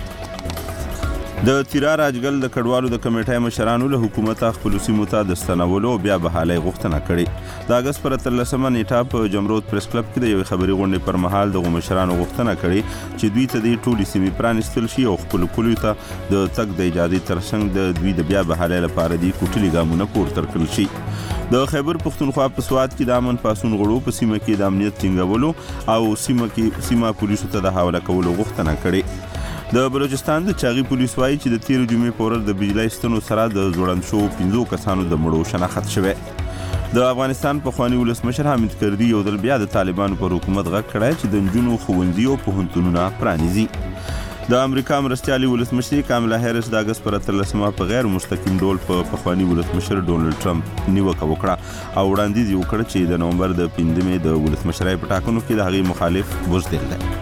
د تیرا راجګل د کډوالو د کمیټې مشرانو له حکومت خپل سیمو ته د ستنولو بیا بحالي غوښتنه کړې. د اگست پر اتلسمه نیټه په جمرود پریس کلب کې د یو خبري غونډې پر مهال د مشرانو غوښتنه کړې چې دوی ته د ټولي سیمې پرانستل شي او خپل کلیو ته د تک د اجازه ترڅنګ د دوی د بیا بحالي لپاره د کوټلي ګامونه پورته کړل شي. د خیبر پښتونخوا په سواد کې د امن پاسون غړو په سیمه کې د امنیت ټینګولو او سیمه کې سیمه پولیسو ته د حواله کولو غوښتنه کړې. د بلوچستان د چاغي پولیس وایي چې د تیر جمعې په ورځ د بجلی ستنو سره د ځوړند شو پنځو کسانو د مړو شناخت شوه. د افغانستان په خواني ولسمشر حامد کردي یو ځل بیا د طالبانو پر حکومت غږ کړی چې د نجونو ښوونځي او پوهنتونونه پرانیزي. د امریکا مرستیالي ولسمشر کاملا هریس د اگست پر اتلسمه په غیر مستقیم ډول په پخوانی ولسمشر ډونلډ ټرمپ نیوکه وکړه او وړاندیز یې وکړ چې د نومبر د پنځمې د ولسمشرۍ په ټاکنو کې د هغې مخالف بوزدل دی.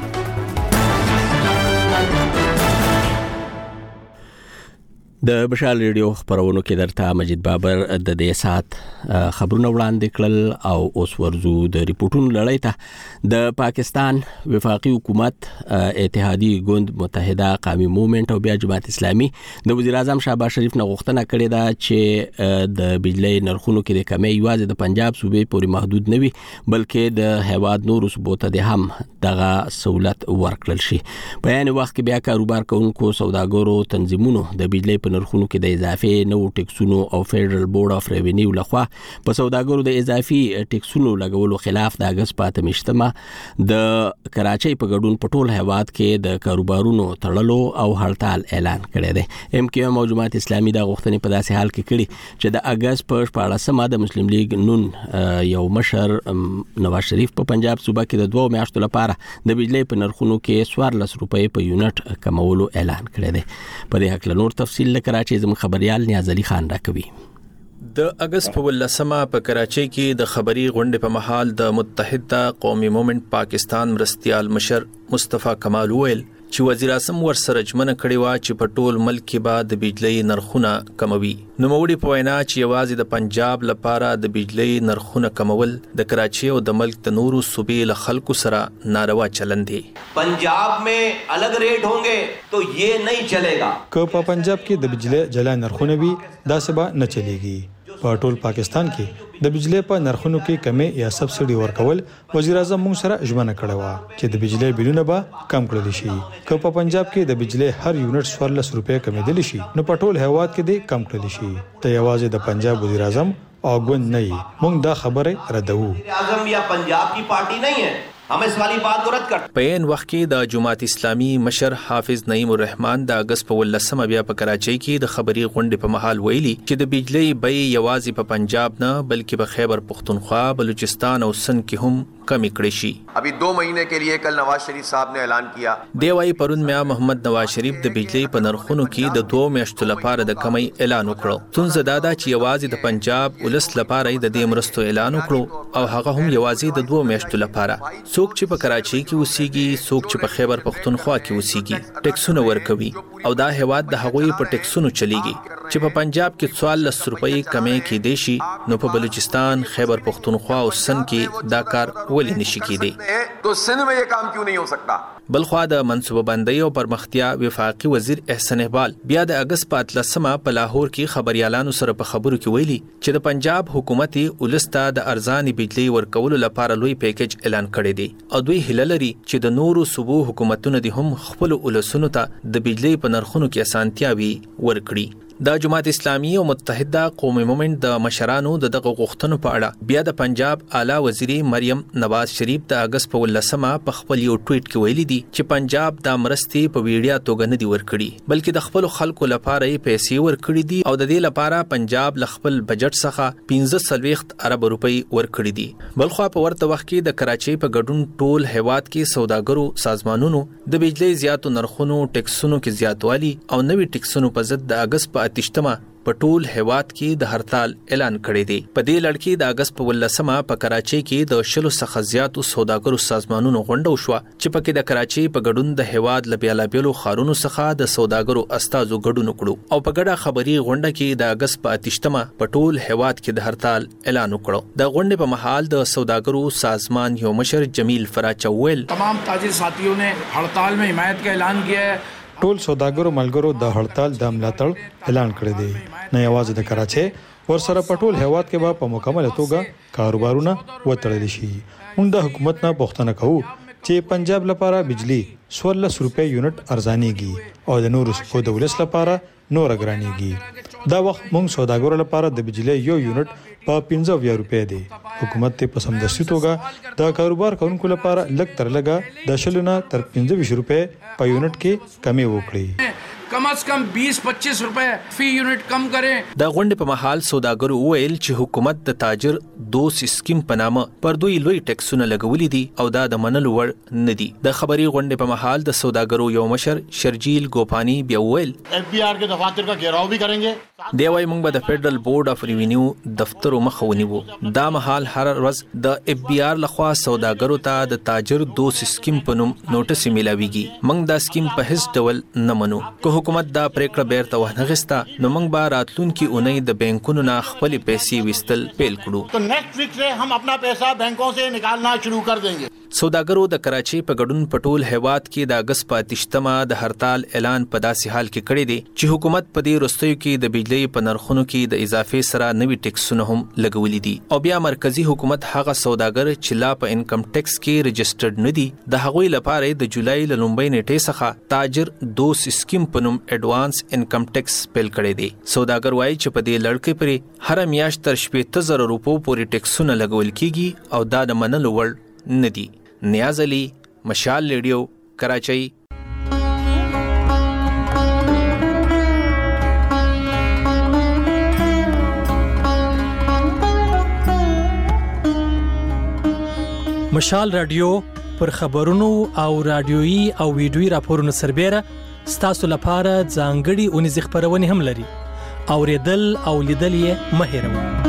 د مشال ریډیو خبرونو کې درته مجید بابر د دې سات خبرونه وړاندې کړل او اوس ورزو د ریپورتونو لړۍ ته. د پاکستان وفاقي حکومت اتحادی ګوند متحده قومي موومېنټ او بیا جماعت اسلامي د وزیر اعظم شهباز شریف نه غوښتنه کړې ده چې د بجلی نرخونو کې د کمی یوازې د پنجاب صوبې پورې محدود نه وي بلکې د هیواد نورو صوبو ته د هم دغه سہولت ورکړل شي. په یعنی وخت کې بیا کاروبار کوونکو سوداګرو تنظیمونو د بجلی په نرخونو کې د اضافي نو ټیکسونو او فدرال بورډ اف ریوینیو لخوا په سوداګرو د اضافي ټیکسونو لګولو خلاف د اگست په مشتمه د کراچۍ په ګډون په ټول هیواد کې د کاروبارونو تړلو او هړتال اعلان کړی دی. ام کیو ایم او جماعت اسلامي د غوښتنې په داسې حال کې کړي چې د اگست په شپاړسمه د مسلم لیگ نون یو مشر نواز شریف په پنجاب صوبه کې د دوه میاشتو لپاره د بجلی په نرخونو کې څوارلس روپۍ په یونټ کمولو اعلان کړی دی. په دې حق نور تفصیل کراچۍ زموږ خبريال نیاز علي خان راکوي. د اگست په ولسمه په کراچۍ کې د خبري غونډې په محل د متحده قومي موومېنټ پاکستان مرستيال مشر مصطفی کمال ویل چې وزیر اعظم ورسره ژمنه کړې و چې په ټول ملک کې به د بجلی نرخونه کموي. نو موړي په وینا چې یوازې د پنجاب لپاره د بجلی نرخونه کمول د کراچۍ او د ملک د نورو صوبې له خلکو سره ناروا چلن دی. पंजाब में अलग रेट होंगे तो ये नहीं चलेगा. که په پنجاب کې د بجلی جلا نرخونه وي دا سبا نه چلیږي. په ټول پاکستان کې د بجلی په نرخونو کې کمی یا سبسيډي ورکول وزیر اعظم موږ سره ژمنه کړې و چې د بجلی بلونه به کم کړل شي. که په پنجاب کې د بجلی هر یونټ څوارلس روپۍ کمیدل شي نو په ټول هیواد کې د کم کړل شي. ته یوازې د پنجاب وزیر اعظم او ګوند نه موږ دا خبره ردو. वज़ीर आज़म या पंजाब की पार्टी नहीं है. हम इस वाली बात को रद्द करते. په ان وخت کې د جماعت اسلامي مشر حافظ نعیم الرحمن د اگست په ولسمه بیا په کراچۍ کې د خبري غونډې په محل ویلي چې د بجلی بیې یوازې په پنجاب نه بلکې په خیبر پختونخوا، بلوچستان او سند کې هم کمی کړې شي. अभी दो महीने के लिए कल नवाज शरीफ साहब ने ऐलान किया. دی وايي پرون میا محمد نواز شریف د بجلی په نرخونو کې د دوه میاشتو لپاره د کمی اعلان وکړ. ستونزه دا ده چې یوازې د پنجاب ولس لپاره د دې مرستو اعلان وکړو او هغه هم یوازې د دوه میاشتو لپاره. څوک چې په کراچۍ کې اوسېږي، څوک چې په خیبر پختونخوا کې اوسېږي ټیکسونه ورکوي او دا هیواد د هغوی په ټیکسونو چلیږي. چې په پنجاب کې څوارلس روپۍ کمې کې دي شي نو په بلوچستان خیبر پختونخوا او سند کې دا کار ولې نشي کېدی تو سند में ये काम क्यों नहीं हो सकता. بلخوا د منصوبه بندۍ او پرمختیا وفاقي وزیر احسان اقبال بیا د اگست په اتلسمه په لاهور کې خبريالانو سره په خبرو کې ویلي چې د پنجاب حکومت ولسته د ارزاني بجلی ورکولو لپاره لوی پیکیج اعلان کړی دی او دوی هیله لري چې د نورو صوبو حکومتونو د هم خپل ولسونو ته د بجلی په نرخونو کې اسانتیاوي ورکړي. د جماعت اسلامي او متحده قومي مومنت د مشرانو د دغه غوښتنو په اړه بیا د پنجاب اعلی وزیری مریم نواز شریف د اگست په ولسمه په خپل یو ټویټ کې ویلي دي چې پنجاب د مرستي په ویډیا توګه نه دی ورکړي بلکې د خپل خلکو لپاره یې پیسې ورکړي دي او د دې لپاره پنجاب ل خپل بجټ څخه پنځه سلويخت ارب روپۍ ورکړي دي. بلخوا په ورته وخت کې د کراچۍ په ګډون ټول هیواد کې سوداګرو سازمانونو د بجلی زیاتو نرخونو ټیکسونو کې زیاتوالی او نوي ټیکسونو په ضد د اگست په اتشتمه په ټول هیواد کې د هړتال اعلان کړی دی. په دې لړ کې د اگست په ولسمه په کراچۍ کې د شلو څخه زیاتو سوداګرو سازمانونو غونډه وشوه چې پکې د کراچۍ په ګډون د هیواد ل بیلابېلو ښارونو څخه د سوداګرو استازو ګډون وکړو او په ګډه خبري غونډه کې د اگست په اتشتمه په ټول هیواد کې د هړتال اعلان وکړو. د غونډې په محل د سوداګرو سازمان یو مشر جمیل فراچویل تمام تاجر ساتھیوں نے ہڑتال میں حمایت کا اعلان کیا ہے. ټول سوداګرو ملګرو د هړتال د ملاتړ اعلان کړی دی. نه یوازې د کراچۍ ورسره په ټول هیواد کې به په مکمل توګه کاروبارونه وتړل شي. موږ د حکومت نه پوښتنه کوو چې پنجاب لپاره بجلی څوارلس روپۍ یونټ ارزانيږي او د نورو صوبو د ولس لپاره نور ګرانيږي. دا وخت موږ سوداګرو لپاره د بجلی یو یونټ په پنځه ویا روپۍ دی. حکومت ته په سمدستي توګه د کاروبار کوونکو لپاره لږ تر لږه د شلونه تر پنځه ویا روپۍ په یونټ کې کمی وکړي. کم از کم بیس پچیس روپے فی یونٹ کم کریں. د غونډې په محل سوداګرو ویل چې حکومت د تاجر دوست سکیم په نامه پر دوی لوی ټیکسونه لګولې دي او دا د منلو وړ نه دي. د خبري غونډې په محل د سوداګرو یو مشر شرجیل ګوپانی بیا ویل ایف بی آر کے دفاتر کا گھیراو بھی کریں گے. دی وايي موږ به د فدرل بورډ اف ریوینیو دفتر مخه ونیو. دا محل هر ورځ د ایف بی آر لخوا سوداګرو ته د تاجر دوست سکیم په نوم نوټس میلاويږي. موږ دا سکیم په هیڅ ډول نه منو. که حکومت دا پریکړه بیرته ونغستا نو موږ به راتلونکي اونۍ د بانکونو نه خپل پیسې وستل پیل کړو. تو نیکسٹ ویک سے ہم اپنا پیسہ بینکوں سے نکالنا شروع کر دیں گے. سوداګرو د کراچۍ په ګډون په ټول هیواد کې د اگست په اتشتمه د هړتال اعلان په داسې حال کې کړی دی چې حکومت په دې وروستیو کې د بجلی په نرخونو کې د اضافه سره نوي ټیکسونه هم لګولي دي او بیا مرکزی حکومت هغه سوداګر چې لا په انکم ټیکس کې رجسټرډ نه دي د هغوی لپاره د جولای ل لومبۍ نیټې څخه تاجر دوست سکیم په نوم اډوانس انکم ټیکس پیل کړی دی. سوداګر وایي چې په دې لړ کې پرې هر میاشت تر شپږ زره روپو پورې ټیکسونه لګول کیږي او دا د منلو وړ نه دي. نیاز علی، مشال ریډیو، کراچۍ. مشال رادیو پر خبرونو او رادیويي او ویډیويي راپورونو سربېره ستاسو لپاره ځانګړي اونیز خبرونه هم لري. اوریدل او لیدل یې مه هېروئ.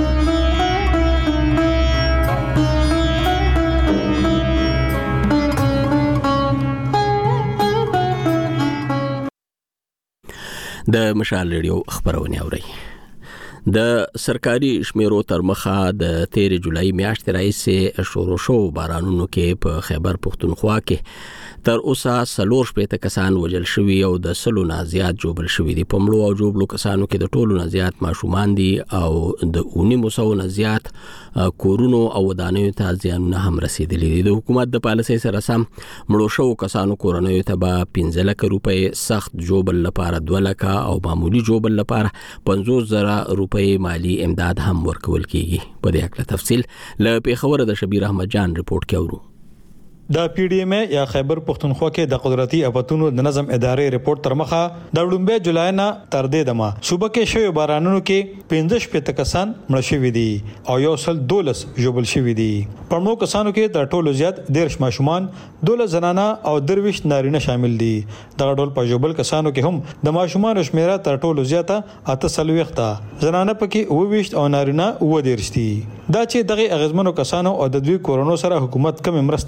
د مشال ریډیو خبرونه اورئ. د سرکاري شمیرو تر مخه د تیر جولای میاشتې راهیسې شروع شو بارانونو کې په خیبر پختونخوا کې تر اوسه څلور شپېته کسان وژل شوي او د سلو نه زیات جوبل شوي دي. په مړو او جوبلو کسانو کې د ټولو نه زیات ماشومان دي او د اونیمو سو نه زیات کورونو او ودانیو ته زیانونه هم رسیدلي دي. د حکومت د پالیسۍ سره سم مړو شو کسانو کورنیو ته به پنځه لکه روپۍ، سخت جوبل لپاره دوه لکه او معمولی جوبل لپاره پنځوس زره روپۍ مالی امداد هم ورکول کیږي. په دې اړه تفصیل له پیښور د شبیر احمد جان رپورت کې اورو. د پی ډی ایم یا خیبر پختونخوا کې د قدرتي افتونو د نظم ادارې رپورت تر مخه د لومبۍ جولای نه تر دې دمه صوبه کې شوی بارانونو کې پنځه شپېته کسان مړ شوي دي او یو سل دولس جوبل شوي دي. په مړو کسانو کې تر ټولو زیات دیرش ماشومان، دولس زنانه او درویش نارینه شامل دي. دغه ډول په جوبل کسانو کې هم د ماشومان شمیره تر ټولو زیاته اته سلويخته، زنانه پکې اوويشت او نارینه اوه دیرش دي. دا چې دغه اغیزمنو کسانو او د دوی کورونو سره حکومت کم مرسته کړي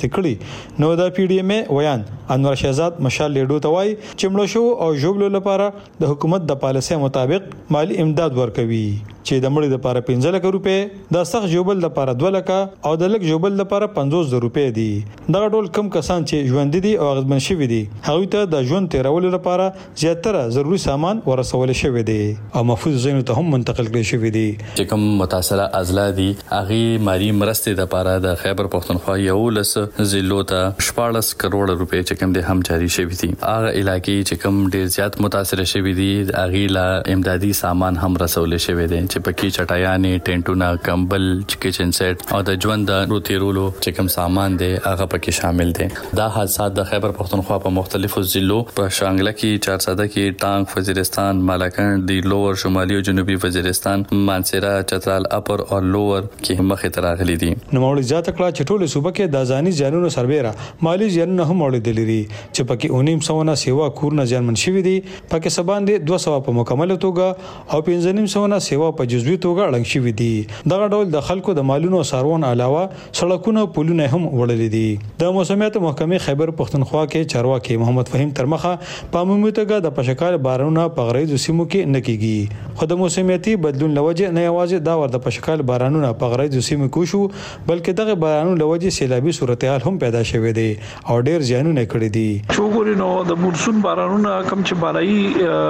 نو د پی ډی ایم ویان انور شهزاد مشال لیډو توای چې مړ شو او جوړلو لپاره د حکومت د پالیسۍ مطابق مالی امداد ورکوي چې د مړي لپاره پنځه لک روپے د سخت جوبل لپاره دوه لک او د لک جوبل لپاره پنځوس زره روپے دي دغه ټول کم کسان چې ژوند دي او غضبن شوي دي هغه ته د ژوند تیرولو لپاره زیاتره ضروري سامان ورسول شوی دی او محفوظ ځایونو ته هم منتقل کړي شوی دي چې کوم متاثره اضلاع دي هغه مالی مرستې د لپاره د خیبر پختونخوا یو لس ضلعو ته شپږ کروڑ روپے چې کوم دي هم جاری شوی دي هغه علاقې چې کوم ډیر زیات متاثره شوی دي هغه لا امدادي سامان هم رسول شوی دي چې پکې چټایانې ټینټونه کمبل کچن سیټ او د ژوند د روتیرولو چې کوم سامان دي هغه پکې شامل دي دا حادثات د خیبر پختونخوا په مختلفو ضلعو په شانګله کې چارسده کې ټانک وزیرستان مالاکنډ دی لوور شمالي او جنوبي وزیرستان مانسیرا چترال اپر او لوور کې مخې ته راغلي دي نو مولوی ذات کړه چې ټول صوبه کې د ځاني ځانونو سربېره مالی ځانونه هم مولوی دلري چې پکې اونیم سونه سیوا کورونه ځانمن شوی دي پکې سبان دي دوه سوه په مکمل توګه او پنځه نیم سونه سیوا په جزوي توګه اړنګ شوی دي دغه ډول د خلکو د مالونو سارون علاوه سړکونه پلونه هم وړلې دي د موسمیات محکمې خیبر پختونخوا کې چارواکي محمد فهیم ترمخه په عمومي توګه د پشکال بارانونه په غریزو سیمو کې نکېږي خو د موسمیاتي بدلون لوجه نه یوازې دا ور د پشکال بارانونه په غریزو سیمو کې شو بلکې دغه بارانونو لوجه سیلابي صورتحال هم پیدا شوه دي او ډیر زیانونه کړي دي شوګوري نو د مونسون بارانونه کم چې بالایي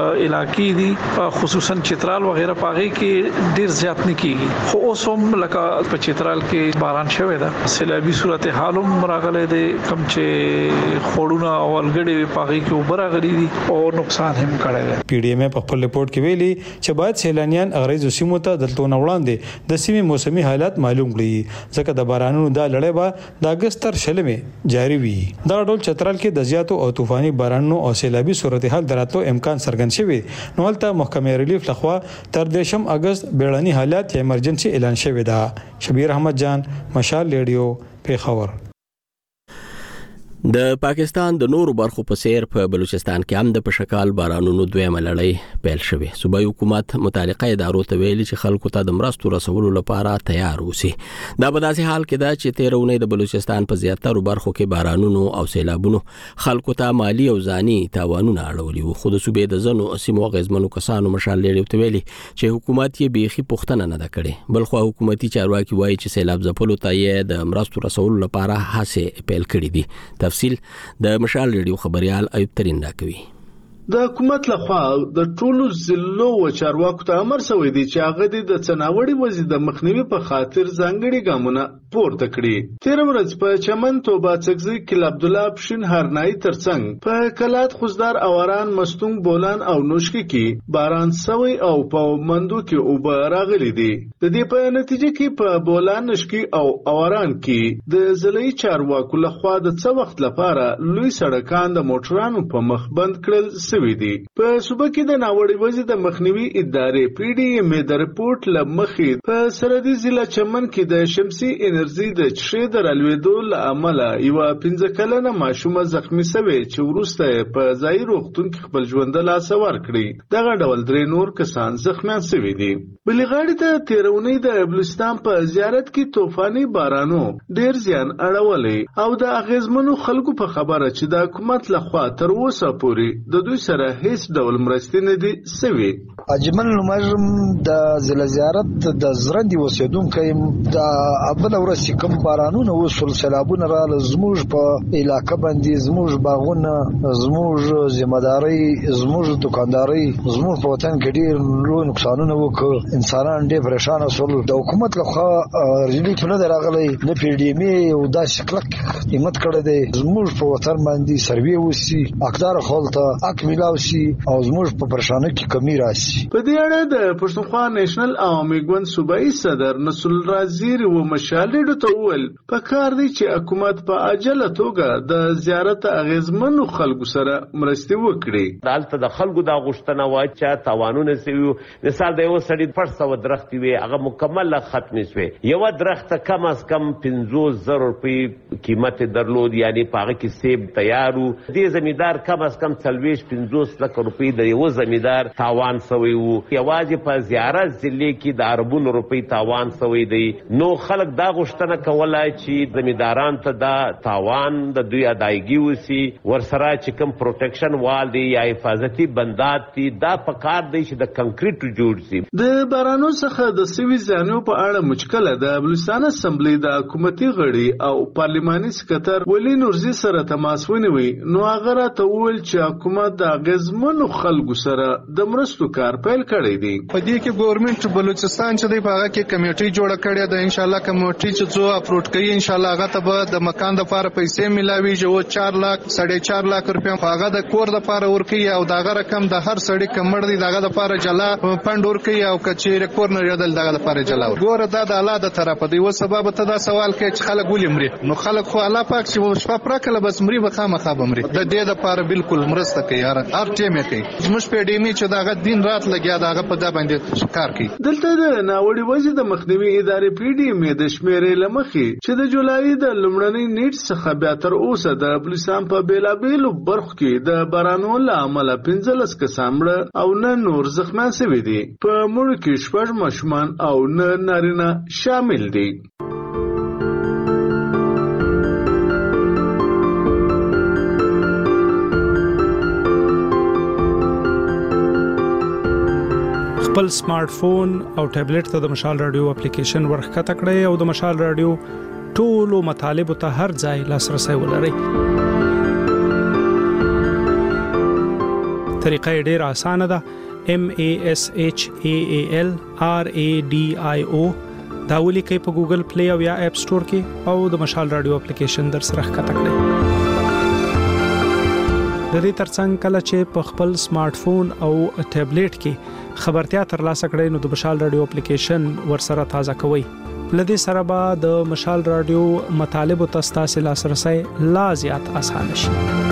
علاقې دي خصوصا چترال وغیرہ پاغي کې ډیر زیات نه کیږي خو اوس هم لکه په چترال کې باران شوه ده سیلابي صورتحال هم راغلي دي کم چې خړونه او الګړې پاغي کې وبراغلي دي او نقصان هم کړی دی پی ډی ایم په خپل ریپورت کې ویلي چې باید سیلانیان اغریزو سیمو ته دلته وړاندې د سیمې موسمي حالات معلوم کړي ځکه د بارانونو د لړۍ به د اگست تر شلمه جاری وي دا ډول چترال کې د زیاتو او طوفاني بارانونو او سیلابي صورتحال دراتلو امکان څرګند شوی نو هلته محکمې ریلیف لخوا تر دیشم اگست بیړني حالات یا ایمرجنسي اعلان شوی دا شبیر احمد جان مشال ریډیو پیښور د پاکستان د نورو برخو په سیر په بلوچستان کې هم د پشکال بارانونو دویمه لړۍ پیل شوه صوبایي حکومت متعلقه ادارو ته ویلي چې خلکو ته د مرستو رسولو لپاره تیار اوسي دا په داسې حال کې دا چې تیرونه د بلوچستان په زیاتره برخو کې بارانونو او سیلابونو خلکو ته مالی او ځاني تاوانونه اړولي وو خو د صوبې د زنو سیمو غزمنو کسانو مشال لري ته ویلي چې حکومت یې بيخي پښتنه نه کړي بل خو حکومتي چارواکي وایي چې سیلاب ځپلو ته یې د مرستو رسولو لپاره هڅه پیل کړې دي تفصیل د مشال ریډیو خبريال ایوب ترين راکوي د حکومت لخوا د ټولو ضلعو او چارواکو ته امر شوی دی چې هغه د څناوړي وزیر د مخنیوي په خاطر ځانګړي ګامونه پورته کړي تیر ورځ په چمن توبه څګزي کې عبد الله پښین هرنای ترڅنګ په کلات خوزدار اوران مستونګ بولان او نوشکی کې باران سوی او په مندو کې او راغلي دي د دې په نتیجه کې په بولان نشکی او اوران کې د ضلعي چارواکو لخوا د څو وخت لپاره لوی سړکان د موټرانو په مخ بند کړل شوی دي په صوبه کې د ناوړي وزیر د مخنیوي ادارې پی ډی ایم د رپورت لمخې په سرحدي ضلع چمن کې د شمسي انرژي د چشې د رالوېدو له امله یو پنځه کلنه ماشومه زخمی شوې چې وروسته په ځای روغتون کې خپل ژوند له لاسه ورکړي دغه ډول درې نور کسان زخمیان شوي دي بلې غاړې ته تیرونی د بلوچستان په زیارت کې طوفاني بارانو ډیر زیان اړولې او د اغیزمنو خلکو په خبره چې د حکومت لخوا تر اوسه پورې د دوی سره هیڅ ډول مرستې نه دي سوي اجمل نمرم د ضلع زیارت د زرندې اوسیدونکو د اول ورځ کوم بارانونه وسول سیلابونه را زموږ په علاقې باندې زموږ باغونه زموږ ذمہداري زموږ دکانداري زموږ په وطن کې ډیر لوی نقصانونه وکړ انسانان ډیر پریشان شول د حکومت لخوا ریلیف نه راغلی نه پی ډی ایم او داسې کلک همت کړی دی زموږ په وطن باندې سروي وسی اقدار خپلته اک ملاوي او زموږ په پریشانه کې کمی راشي په دې اړه د پښتونخوا نېشنل عوامي ګوند صوبایي صدر نصر الرازیر و مشالډ ته وویل په کار دی چې حکومت په عاجله توګه د زیارت اغیزمنو خلکو سره مرستې وکړي دالته د خلکو د غوښتنه وای چې تاوانونه سوي مثال د یو سړي پر څو درخت وي هغه مکمل ختم شوی یو درخت کم از کم پنځوس زره روپۍ قیمت درلود یعنی پاغه کې سیب تیارو دې زمیدار کم از کم څلويش پنځوس لک روپۍ د یو زمیندار تاوان شوی وو. یوازې په زیارت ضلع کې د اربونو روپۍ تاوان شوی دی. نو خلک دا غوښتنه کوله چې زمینداران ته دا تاوان د دوی ادایګي وسی، ورسره چې کوم پروټیکشن وال دی یا حفاظتي بندات دي دا په کار دی چې د کنکریټ جوړ شي. د بارانو څخه د سوي زیانو په اړه مشکله د بلوچستان اسمبلی د حکومتي غړي او پارلماني سکتر ولی نورزي سره تماس ونیوي. نو هغه راته وویل چې حکومت د اغیزمنو خلکو سره د مرستو کار پیل کړی دی. په دې کې ګورنمنت بلوچستان چې دی په هغه کې کمیټي جوړه کړې ده. ان شاء الله کمیټي چې څو اپروډ کوي ان شاء الله هغه ته به د مکان لپاره پیسې ملاوي چې چار لاک ساڑھے چار لاک روپیا هغه د کور لپاره ورکي او دغه رقم د هر سړی کمړ دی دغه لپاره جلا فند ورکي او کچې کور نه یادل دغه لپاره جلا ګوره دا د الله د طرفه دی. و سبب ته دا سوال کوي چې خلک ولې مري. نو خلک خو الله پاک چې شپه پرکله بس مري به خامخا بمري. د دې لپاره بالکل مرسته کوي هر هر ټیم کوي. زموږ په ډیمی چې دغه دین رات لګیا دغه په دا باندې کار کوي. دلته د ناوړي وځي د مخنیوي ادارې پی ډی ام د شمیرې لمخې چې د جولای د لومړنۍ نیټ څخه بیا تر اوسه د بلوچستان په بیلابیلو برخو کې د بارانونو له امله پنځلس کسان مړه او نه نور زخمیان شوي دي. په مړو کې شپږ ماشومان او نه نارینه شامل دي. خپل سمارټ فون او ټابلیټ ته د مشال رادیو اپلیکیشن ورخته کړئ او د مشال رادیو ټولو مطالب ته هر ځای لاسرسي ولرئ. طریقه ډېره اسانه ده. M A S H A A L R A D I O دا ولیکئ په ګوګل پلی او یا اپ سٹور کې او د مشال رادیو اپلیکیشن در سره ښکته کړئ. د دې ترڅنګ کله چې په خپل سمارټ فون او ټابلیټ کې خبرتیا ترلاسه کړئ نو د مشال رادیو اپلیکیشن ورسره تازه کوئ. لدې سره به د مشال رادیو مطالب او تاسو لاسرسي لا زیات اسانه شي.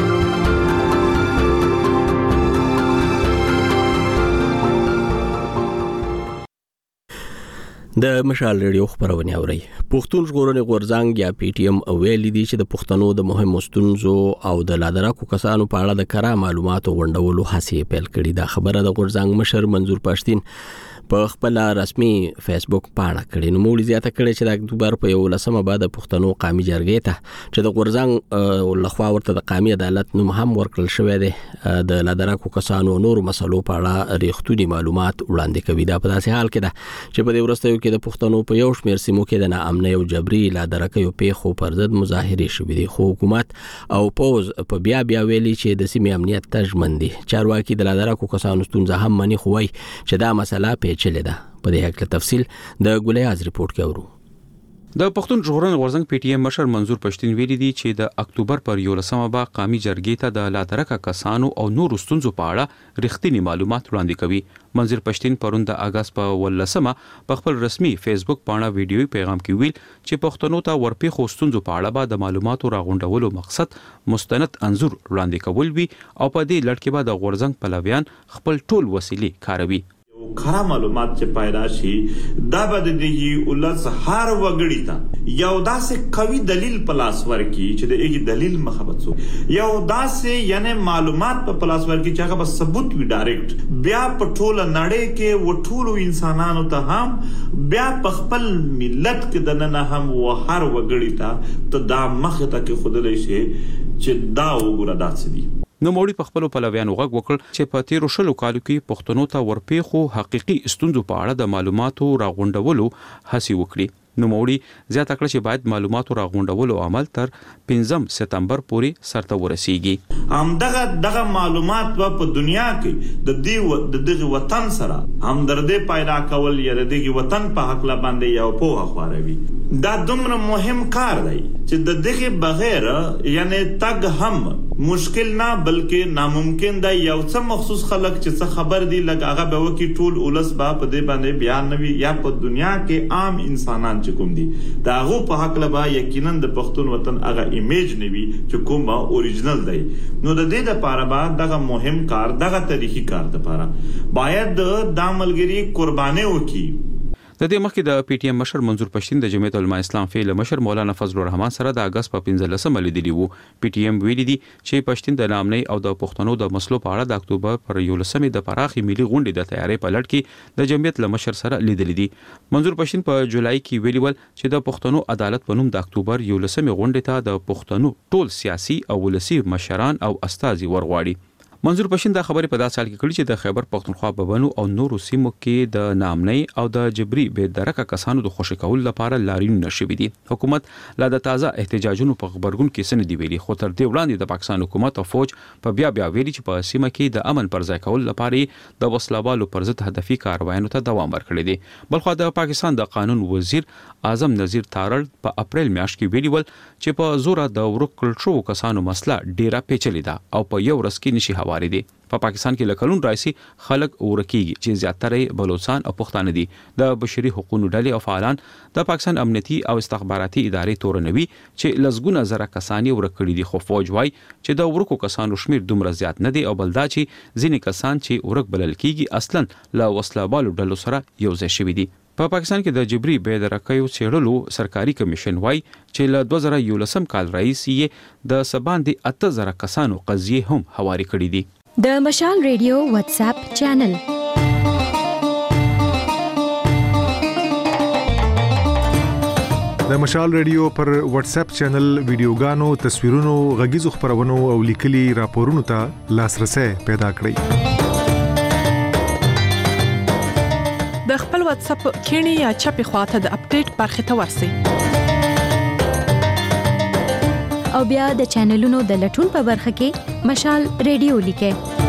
د مشال ریډیو خبرونه اوري. پښتون ژغورنې غورځنګ یا پی ټی ایم ویلي دي چې د پښتنو د مهمو ستونزو او د لادراکو کسانو په اړه د کره معلوماتو غونډولو هڅې پیل کړې. دا خبره د غورځنګ مشر منظور پښتين په خپل رسمي فیسبوک پاڼه کړې. نو موږ زیاته کړې چې د اکتوبر په یولسمه بعد پښتنو قومي جرګې ته چې د غورځنګ لخوا ورته د قومي عدالت نوم هم ورکړل شوی دی د لادراکو کسانو نور مسلو په اړه ریښتونی معلومات وړاندې کوي. دا په داسې حال کې ده چې په دې ورستیو کې د پښتنو په یو شمېر سیمو کې د ناامنۍ او جبري لادرکیو پیښو پر ضد مظاهرې شوې دي. خو حکومت او پوز په بیا بیا ویلي چې د سیمې امنیت ته ژمن دي. چارواکي د لادرکو کسانو ستونزه هم مني خو وايي چې دا مسله پیچلې ده. په دې حق تفصیل د ګولیاز ریپورت کې اورو. د پښتون ژغورنې غورځنګ پی ټی ایم مشر منظور پښتين ویلي دي چې د اکتوبر پر یولسمه با قومي جرګې ته د لادرکه کسانو او نور ستونزو په اړه رښتینی معلومات وړاندې کوي. منظور پښتين پروند د اگست په ولسمه په خپل رسمي فیسبوک باندې ویډیوي پیغام کې ویل چې پښتنو ته ورپی خو ستونزو په اړه به د معلوماتو راغونډولو مقصد مستند انزور وړاندې کول وي او په دې لړ کې به د غورځنګ پلویان خپل ټول وسیلې کاروي. خرا معلومات چې پیدا شي دا به د دې ولس هر وګړي ته یو داسې قوي دلیل پلاس ورکی چې د ایګ دلیل مخبت سو یو داسې یعنی معلومات په پلاس ورکی چې هغه به ثبوت وي ډایرکټ بیا په ټوله نړۍ کې و ټولو انسانانو ته هم بیا په خپل ملت کې د نن هم و هر وګړي ته ته دا مخه ته کې خودلې شي چې دا وګوره داسې دي. نو موړي په خپل پلویانو غږ وکړ چې په تیرو شلو کالو کې پښتنو ته ورپېخو حقيقي ستونزو په اړه د معلوماتو راغونډولو هڅه وکړي. نو موړي زیاته کړ چې باید معلوماتو راغونډولو عمل تر پنځم سپتمبر پورې سرته ورسیږي. هم دغه دغه معلومات په دنیا کې د دې د دغه وطن سره همدردي پیدا کول یا د دغه وطن په حق لا باندې یو په خواروي. دا دومره مهم کار دی چې د دغه بغیر یعنی تګ هم مشکل نه بلکې ناممکن دی. یو څه مخصوص خلک چې څه خبر دي لکه هغه به وکی ټول اولس با په دې باندې بیان نوي یا په دنیا کې عام انسانان چې کوم دي دا هغه په حق لبا یقینا د پښتون وطن هغه ایمیج نوي چې کوم اوریجنل دی. نو د دې لپاره به دغه مهم کار دغه تاریخي کار لپاره باید د عملګری قرباني وکړي. د دې مخکې د پی ټی ایم مشر منظور پښتين د جمعیت العلماء اسلام فعال مشر مولانا فضل الرحمن سره د اگست په پنځلسمه لیدلی وو. پی ټی ایم ویلي دي چې پښتين د نامنۍ او د پښتنو د مسلو په اړه د اکتوبر پر یولسمې د پراخي ملي غونډې د تیاری په لړ کې د جمعیت له مشر سره لیدلی دي. منظور پښتين په جولای کې ویلي ول چې د پښتنو عدالت په نوم د اکتوبر یولسمې غونډې ته د پښتنو ټول سیاسي او ولسی مشران او استازي ورغواړي. منظور پښتين دا خبرې په داسې حال کې کړې چې د خیبر پختونخوا په بنو او نورو سیمو کې د نامنۍ او د جبري بې درکه کسانو د خوشی کول لپاره لاریونونه شوي دي. حکومت لا د تازه احتجاجونو په خبرګون کې سن دی ویلي، خو تر دې وړاندې د پاکستان حکومت او فوج په بیا بیا ویلي چې په سیمه کې د امن پر ځای کول لپاره د وسلوالو پر ضد هدفي کاروایانو ته دوام ورکړي دي. بلخو د پاکستان د قانون وزیر اعظم نذیر تارړ په اپریل میاشت کې ویلي ول چې په زور د ورک کړل شو کسانو مسله ډیره پیچلې ده او په یو ورځ کې نشي هواري دي. په پاکستان کې لکلون رئیسي خلک ورکیږي چې زیاتره بلوچستان او پښتانه دي. د بشري حقوقو ډلې او فعالان د پاکستان امنیتي او استخباراتي ادارې تورنوي چې لزګونه زره کسان ورکړي دي، خو فوج وايي چې د ورکو کسانو شمیر دومره زیات نه دی او بلدا چې ځینې کسان چې ورک بلل کیږي اصلا له وسلوالو ډلو سره یو ځای شوي دي. په پاکستان کې د جبري بې درکیو څېړلو سرکاري کمیشن وايي چې له دوه زره یولسم کال راهیسې یې د سباندې اته زره کسانو قضیې هم هواري کړي دي. د مشال ریډیو واتس اپ چینل د مشال ریډیو پر واتس اپ چینل ویډیوګانو، تصویرونو، غږیزو خبرونو او لیکلي راپورونو ته لاسرسي پیدا کړئ. د خپل واتس اپ کینی یا چپی خواته د اپډیټ برخه ته ورسئ او بیا د چینلونو د لټون په برخه کې مشال ریډیو لیکئ.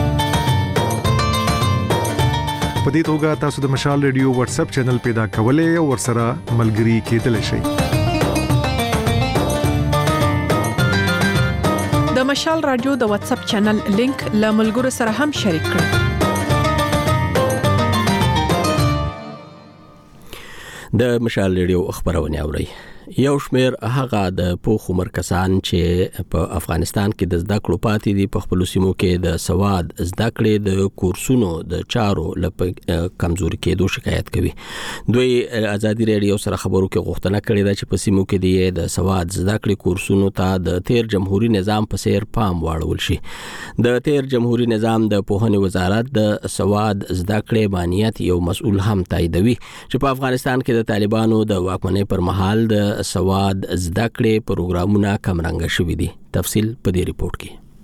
په دې توګه تاسو د مشال ریډیو واتس اپ چینل پیدا کولای او ورسره ملګري کېدلی شئ. د مشال رادیو د واتس اپ چینل لینک له ملګرو سره هم شریک کړئ. د مشال ریډیو خبرونه اورئ. یو شمیر هغه د پوخ عمر کسان چې په افغانستان کې د زده کړو پاتې دي په خپل سیمو کې د سواد زده کړې د کورسونو د چارو لپاره کمزوري کېدو شکایت کوي. دوی ازادي ریډیو سره خبرو کې غوښتنه کړې ده چې په سیمو کې د سواد زده کړې کورسونو ته د تیر جمهوریت نظام په څیر پام واړول شي. د تیر جمهوریت نظام د پوهنې وزارت د سواد زده کړې مانیت یو مسؤل هم تاییدوي چې په افغانستان کې د طالبانو د واکمنۍ پر مهال د سواد زده کړې پروګرامونه کمرنګ شوي دي. تفصیل په دې ریپورت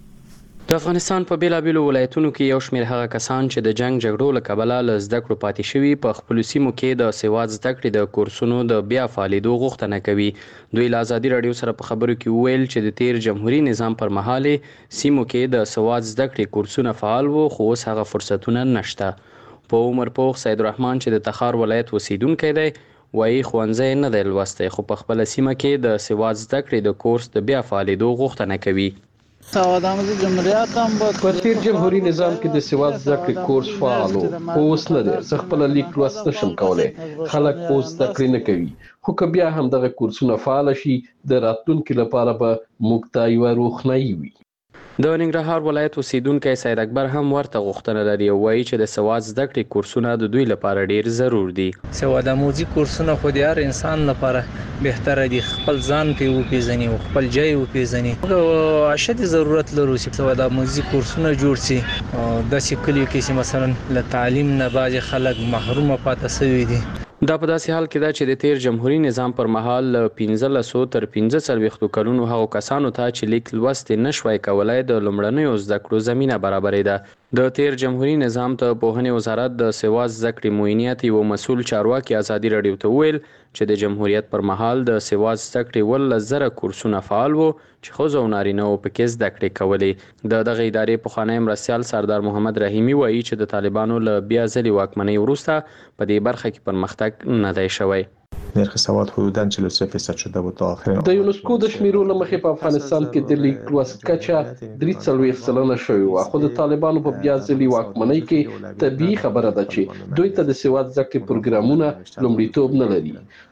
کې. د افغانستان په بیلابیلو ولایتونو کې یو شمېر هغه کسان چې د جنگ جګړو له کبله له زده کړو پاتې شوي په خپلو سیمو کې د سواد زده کړې د کورسونو د بیا فعالېدو غوښتنه کوي. دوی له ازادي راډیو سره په خبرو کې وویل چې د تیر جمهوریت نظام پر مهال سیمو کې د سواد زده کړې کورسونه فعال وو، خو اوس هغه فرصتونه نشته. په عمر پوخ سید الرحمن چې د تخار ولایت اوسیدونکی دی وایي ښوونځی نه دی لوستی، خو په خپله سیمه کې د سواد زده کړې د کورس د بیا فعالېدو غوښتنه کوي. سواد آموزی جمهوریت هم بود په تیر جمهوریت نظام کې د سواد زده کړې کورس فعال و، خو اوس نه دی. زه خپله لیک لوست نشم کولی، خلک اوس زده کړې نه کوي. خو که بیا هم دغه کورسونه فعال شي د راتلونکي لپاره به موږ ته یوه روښنایي وي. د ننګرهار ولایت اوسیدونکی سید اکبر هم ورته غوښتنه لري او وایي چې د سواد زده کړې کورسونه د دوی لپاره ډیر ضرور دي. سواد آموزي کورسونه خو د هر انسان لپاره بهتره دي، خپل ځان پې وپېژني او خپل ځای وپېژني. اشد ضرورت لرو چې سواد آموزي کورسونه جوړ شي. داسې کلیو کې چې مثلا له تعلیم نه بعضې خلک محرومه پاتې شوي دي. دا په داسې حال کې ده چې د تیر جمهوریت نظام پر مهال له پنځلسو تر پنځه څلوېښتو کلونو هغو کسانو ته چې لیک لوست نه شوای کولی د لومړنیو زده کړو زمینه برابرېده. د تیر جمهوریت نظام ته پوهنې وزارت د سواد زده کړې معینیت یو مسؤل چارواکي ازادي راډیو ته وویل چې د جمهوریت پر مهال د سواد زده کړې ولس زره کورسونه فعال وو چې ښځو او نارینه‌و پکې زده کړې کولې. د دغه ادارې پخوانی مرستیال سردار محمد رحیمي وایي چې د طالبانو له بیا ځلې واکمنۍ وروسته په دې برخه کې پرمختګ نه دی شوی. نرخ سواد حدوداً چهل و سه فیصد شده بود تا آخر. د یونسکو د شمیرو له مخې په افغانستان کې د لیک لوست کچه درې څلوېښت سلنه شوې وه، خو د طالبانو په بیا ځلې واکمنۍ کې طبیعي خبره ده چې دوی ته د سواد زده کړې پروګرامونه لومړیتوب نه لري.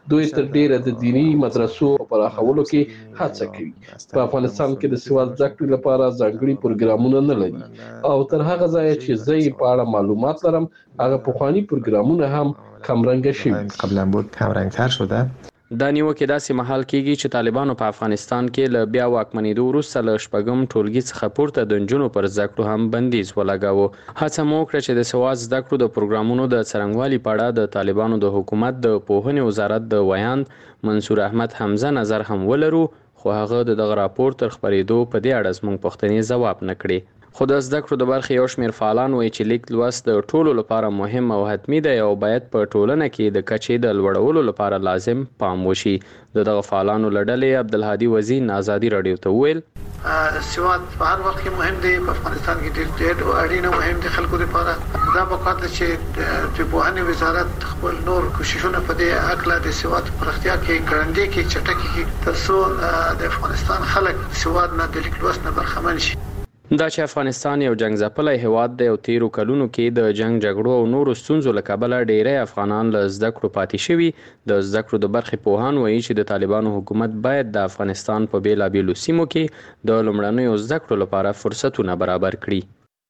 دوی تر ډیره د دینی مدرسو پراخولو کې هڅه کوي. په افغانستان کې د سواد زده کړې لپاره ځانګړي پروګرامونه نه لري او تر هغه ځایه چې زه یې په اړه معلومات لرم هغه پخواني پروګرامونه هم کمرنګه شوي. قبلا بود کمرنګتر شده. دا نیوکه داسې مهال کیږي چې طالبانو په افغانستان کې له بیا واکمنېدو وروسته له شپږم ټولګي څخه پورته د نجونو پر زده کړو هم بندیز ولګاوه. هڅه مو وکړه چې د سواد زده کړو د پروګرامونو د څرنګوالي په اړه د طالبانو د حکومت د پوهنې وزارت د ویاند منصور احمد حمزه نظر هم ولرو، خو هغه د دغه راپور تر خبرېدو په دې اړه زموږ پوښتنې ځواب نه کړې. خو د زده کړو د برخې یو شمېر فعالان وایي چې لیک لوست د ټولو لپاره مهم او حتمي دی او باید په ټولنه کې د کچې د لوړولو لپاره لازم پام وشي. د دغه فعالانو له ډلې عبدالهادي وزیر آزادي راډیو ته وویل سواد په هر وخت کې مهم دی، په افغانستان کې ډېر ډېر اړینه مهم دی خلکو لپاره. دا پکار ده چې د پوهنې وزارت خپل نور کوششونه په دې حق د سواد پرختیا کې ګړندې کې چټکې کې تر څو د افغانستان خلک سواد نه د لیک لوست نه برخمن شي. دا چې افغانستان یو جنگ ځپلی هیواد دی او تیرو کلونو کې د جنگ جګړو او نورو ستونزو له کبله ډیری افغانان له زده کړو پاتې شوي. د زده کړو د برخې پوهان وایي چې د طالبانو حکومت باید د افغانستان په بیلابیلو سیمو کې د لومړنیو زده کړو لپاره فرصتونه برابر کړي.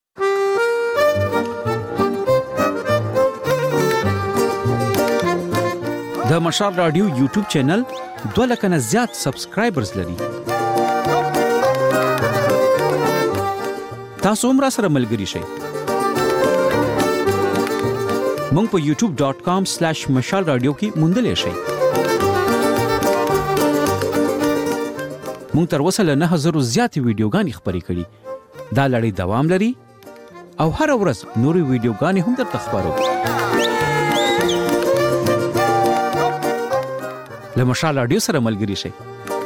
د مشال رادیو یوټیوب چینل دوه لکه نه زیات سبسکرایبرز لري. تاسو هم را سره ملګري شئ. مونږ په یوټیوب ډاٹ کام سلیش مشال رادیو کې موندلی شئ. مونږ تر اوسه له نه زرو زیاتې ویډیوګانې خپرې کړي. دا لړۍ دوام لري او هره ورځ نورې ویډیوګانې هم درته خپرو. له مشال رادیو سره ملګري شئ.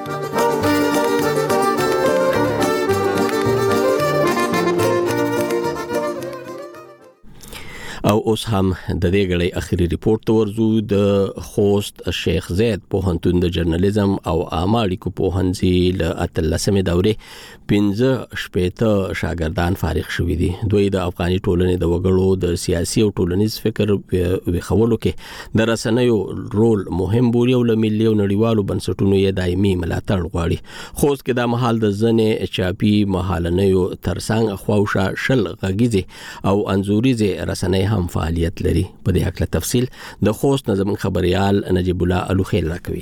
او اوس هم د دې غړي اخیری ریپورت ورزو. د خوست شیخ زید پوهنتون د جرنالیزم او عامه اړیکو پوهنځي له اتلسمې دورې پنځه شپېته شاګردان فارغ شوي دي. دوی د افغاني ټولنې د وګړو د سیاسي او ټولنیز فکر وښولو کې د رسنیو رول مهم بوري او له ملي او نړیوالو بنسټونو یې دایمي ملاتړ غواړي. خوست کې د مهال د ځنې چاپي مهالنیو ترڅنګ خواوشا شل غږیزې او انځوریزې رسنۍ هم فعالیت لري. په دې اړه تفصیل د خوست نظم خبريال نجیب الله الوخیل راکوي.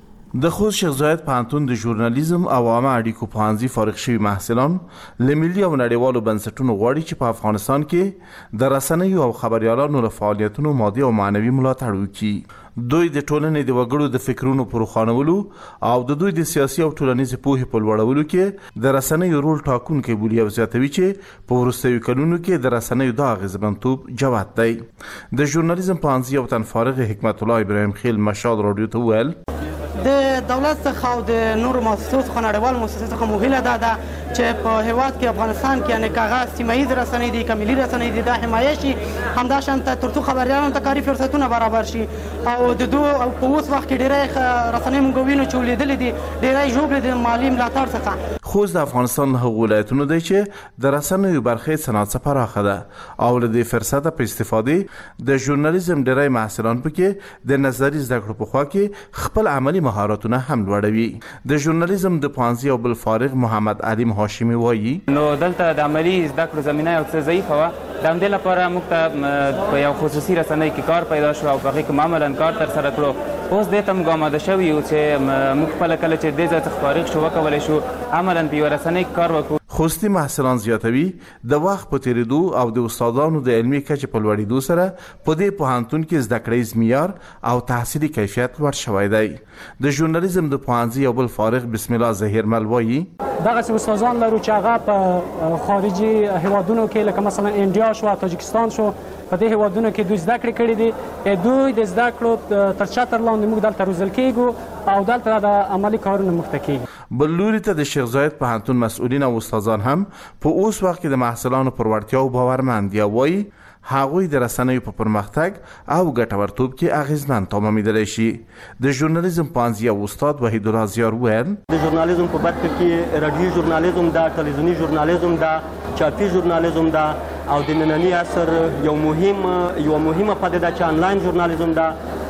د خوست شیخ زاید پوهنتون د ژورنالیزم او عامه اړیکو پوهنځي فارغ شوي محصلان له ملي او نړیوالو بنسټونو غواړي چې په افغانستان کې د رسنیو او خبريالانو له فعالیتونو مادي او معنوي ملاتړ وکړي. دوی د ټولنې د وګړو د فکرونو پروخانولو او د دوی د سیاسي او ټولنیز پوهې په لوړولو کې د رسنیو رول ټاکونکی بولي او زیاتوي چې په وروستیو کلونو کې د رسنیو د اغیزمنتوب جوت دی. د ژورنالیزم پوهنځي او تن فارغ حکمت الله ابراهیم خیل مشال رادیو ته ویل د دولت څخه او د نورو مؤسسو څخه نړیوال مؤسسو څخه مهمه ده ده چې په هیواد کې افغانستان کې یعنی کاغذ سیمایي رسنۍ دي کملي رسنۍ دي د حمایت شي همدا شانته ترڅو خبريالانو ته کاري فرصتونه برابر شي او د دوه او په اوس وخت کې ډېرې رسنۍ مونږ وینو چې ولیدلې دي ډېرې جوړې د مالی ملاتړ څخه. خوست د افغانستان هغه ولایتونه دي چې د رسنیو برخې صنعت پراخه ده او له دې فرصت په استفاده د ژورنالیزم ډېرې محصلان پکې د نظری زده کړو په خوا کې خپل عملی مهارتونه هم لوړوي. د ژورنالیزم د پوهنځي او بل فارغ محمد علیم هاشمی وایي نو دلته د عملی زده کړو زمينه یو څه ضعیفه وه. د همدې لپاره موږ ته په یو خصوصي رسنۍ کې کار پیدا شو او په هغې کې عملاً کار ترسره کړو. اوس دې ته موږ آماده شوي یو چې موږ خپله کله چې دې ځای څخه فارغ شو وکولی شو عملاً په یوه رسنۍ کې کار وکړو. خوستي محصلان زیاتوي د وخت په تیریدو او د استادانو د علمي کچې په لوړېدو سره په دې پوهنتون کې زده کړیز معیار او تحصیلي کیفیت لوړ شوی دی. د ژورنالیزم د پوهنځي یو بل فارغ بسم الله ظهیرمل وایي دغسې استادان لرو چې هغه په خارجي هیوادونو کې لکه مثلا انډیا شو تاجکستان شو په دې هیوادونو کې دوی زده کړې کړي دي. دوی د زده کړو تر چتر لاندې موږ دلته روزل کېږو او دلته د عملي کارونو موږ ته کېږي. بل لوري ته د شیخ زاید پوهنتون مسؤلین او استادان هم په اوس وخت کې د محصلانو پر وړتیاو باورمند دي. وایي هغوی د رسنیو په پرمختګ او ګټورتوب کې اغیزمن تمامیدلی شي. د ژورنالیزم پوهنځي او استاد وحید الله زیار ویل د ژورنالیزم په برخه کې رادیوي ژورنالیزم دا ټلویزیوني ژورنالیزم دا چاپي ژورنالیزم دا او د ننني عصر یو مهم یو مهمه پدیده چې انلاین ژورنالیزم دا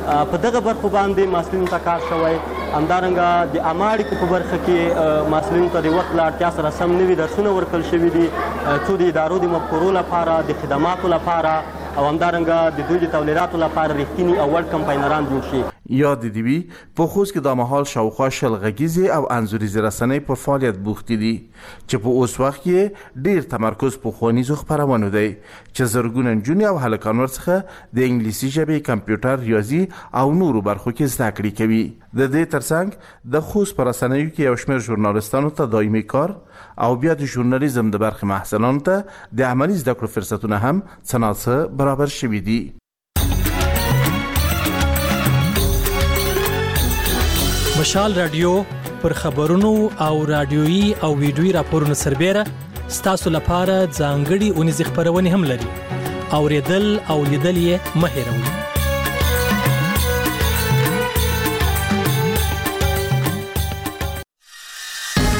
په دغه برخو باندې محصلینو ته کار شوی. همدارنګه د عامه اړیکو په برخه کې محصلینو ته د وخت له اړتیا سره سم نوي درسونه ورکړل شوي دي، څو د ادارو د مفکورو لپاره، د خدماتو لپاره او همدارنګه د دوی د تولیداتو لپاره رښتیني او وړ کمپاینران جوړ شي. یاد دی وی په خوست کې د مهال شاوخوا شل غږیزې او انځوریزې رسنۍ په فعالیت بوختې دي چې په اوس وخت کې ډیر تمرکز په ښوونیزو خپرونو دی چې زرګونه نجونې او هلکان ورڅخه د انګلیسي ژبې، کمپیوټر، ریاضي او نورو برخو کې زده کړې کوي. د دې ترڅنګ د خوست په رسنیو کې یو شمېر ژورنالستانو ته دایمي کار او بیا د ژورنالیزم د برخې محصلانو ته د عملي زده کړو فرصتونه هم څه ناڅه برابر شوي دي. مشال رادیو پر خبرونو او رادیويي او ویډیويي راپورونو سربېره ستاسو لپاره ځانګړي اونیزې خپرونې هم لري. اوریدل او لیدل یې مه هېروئ.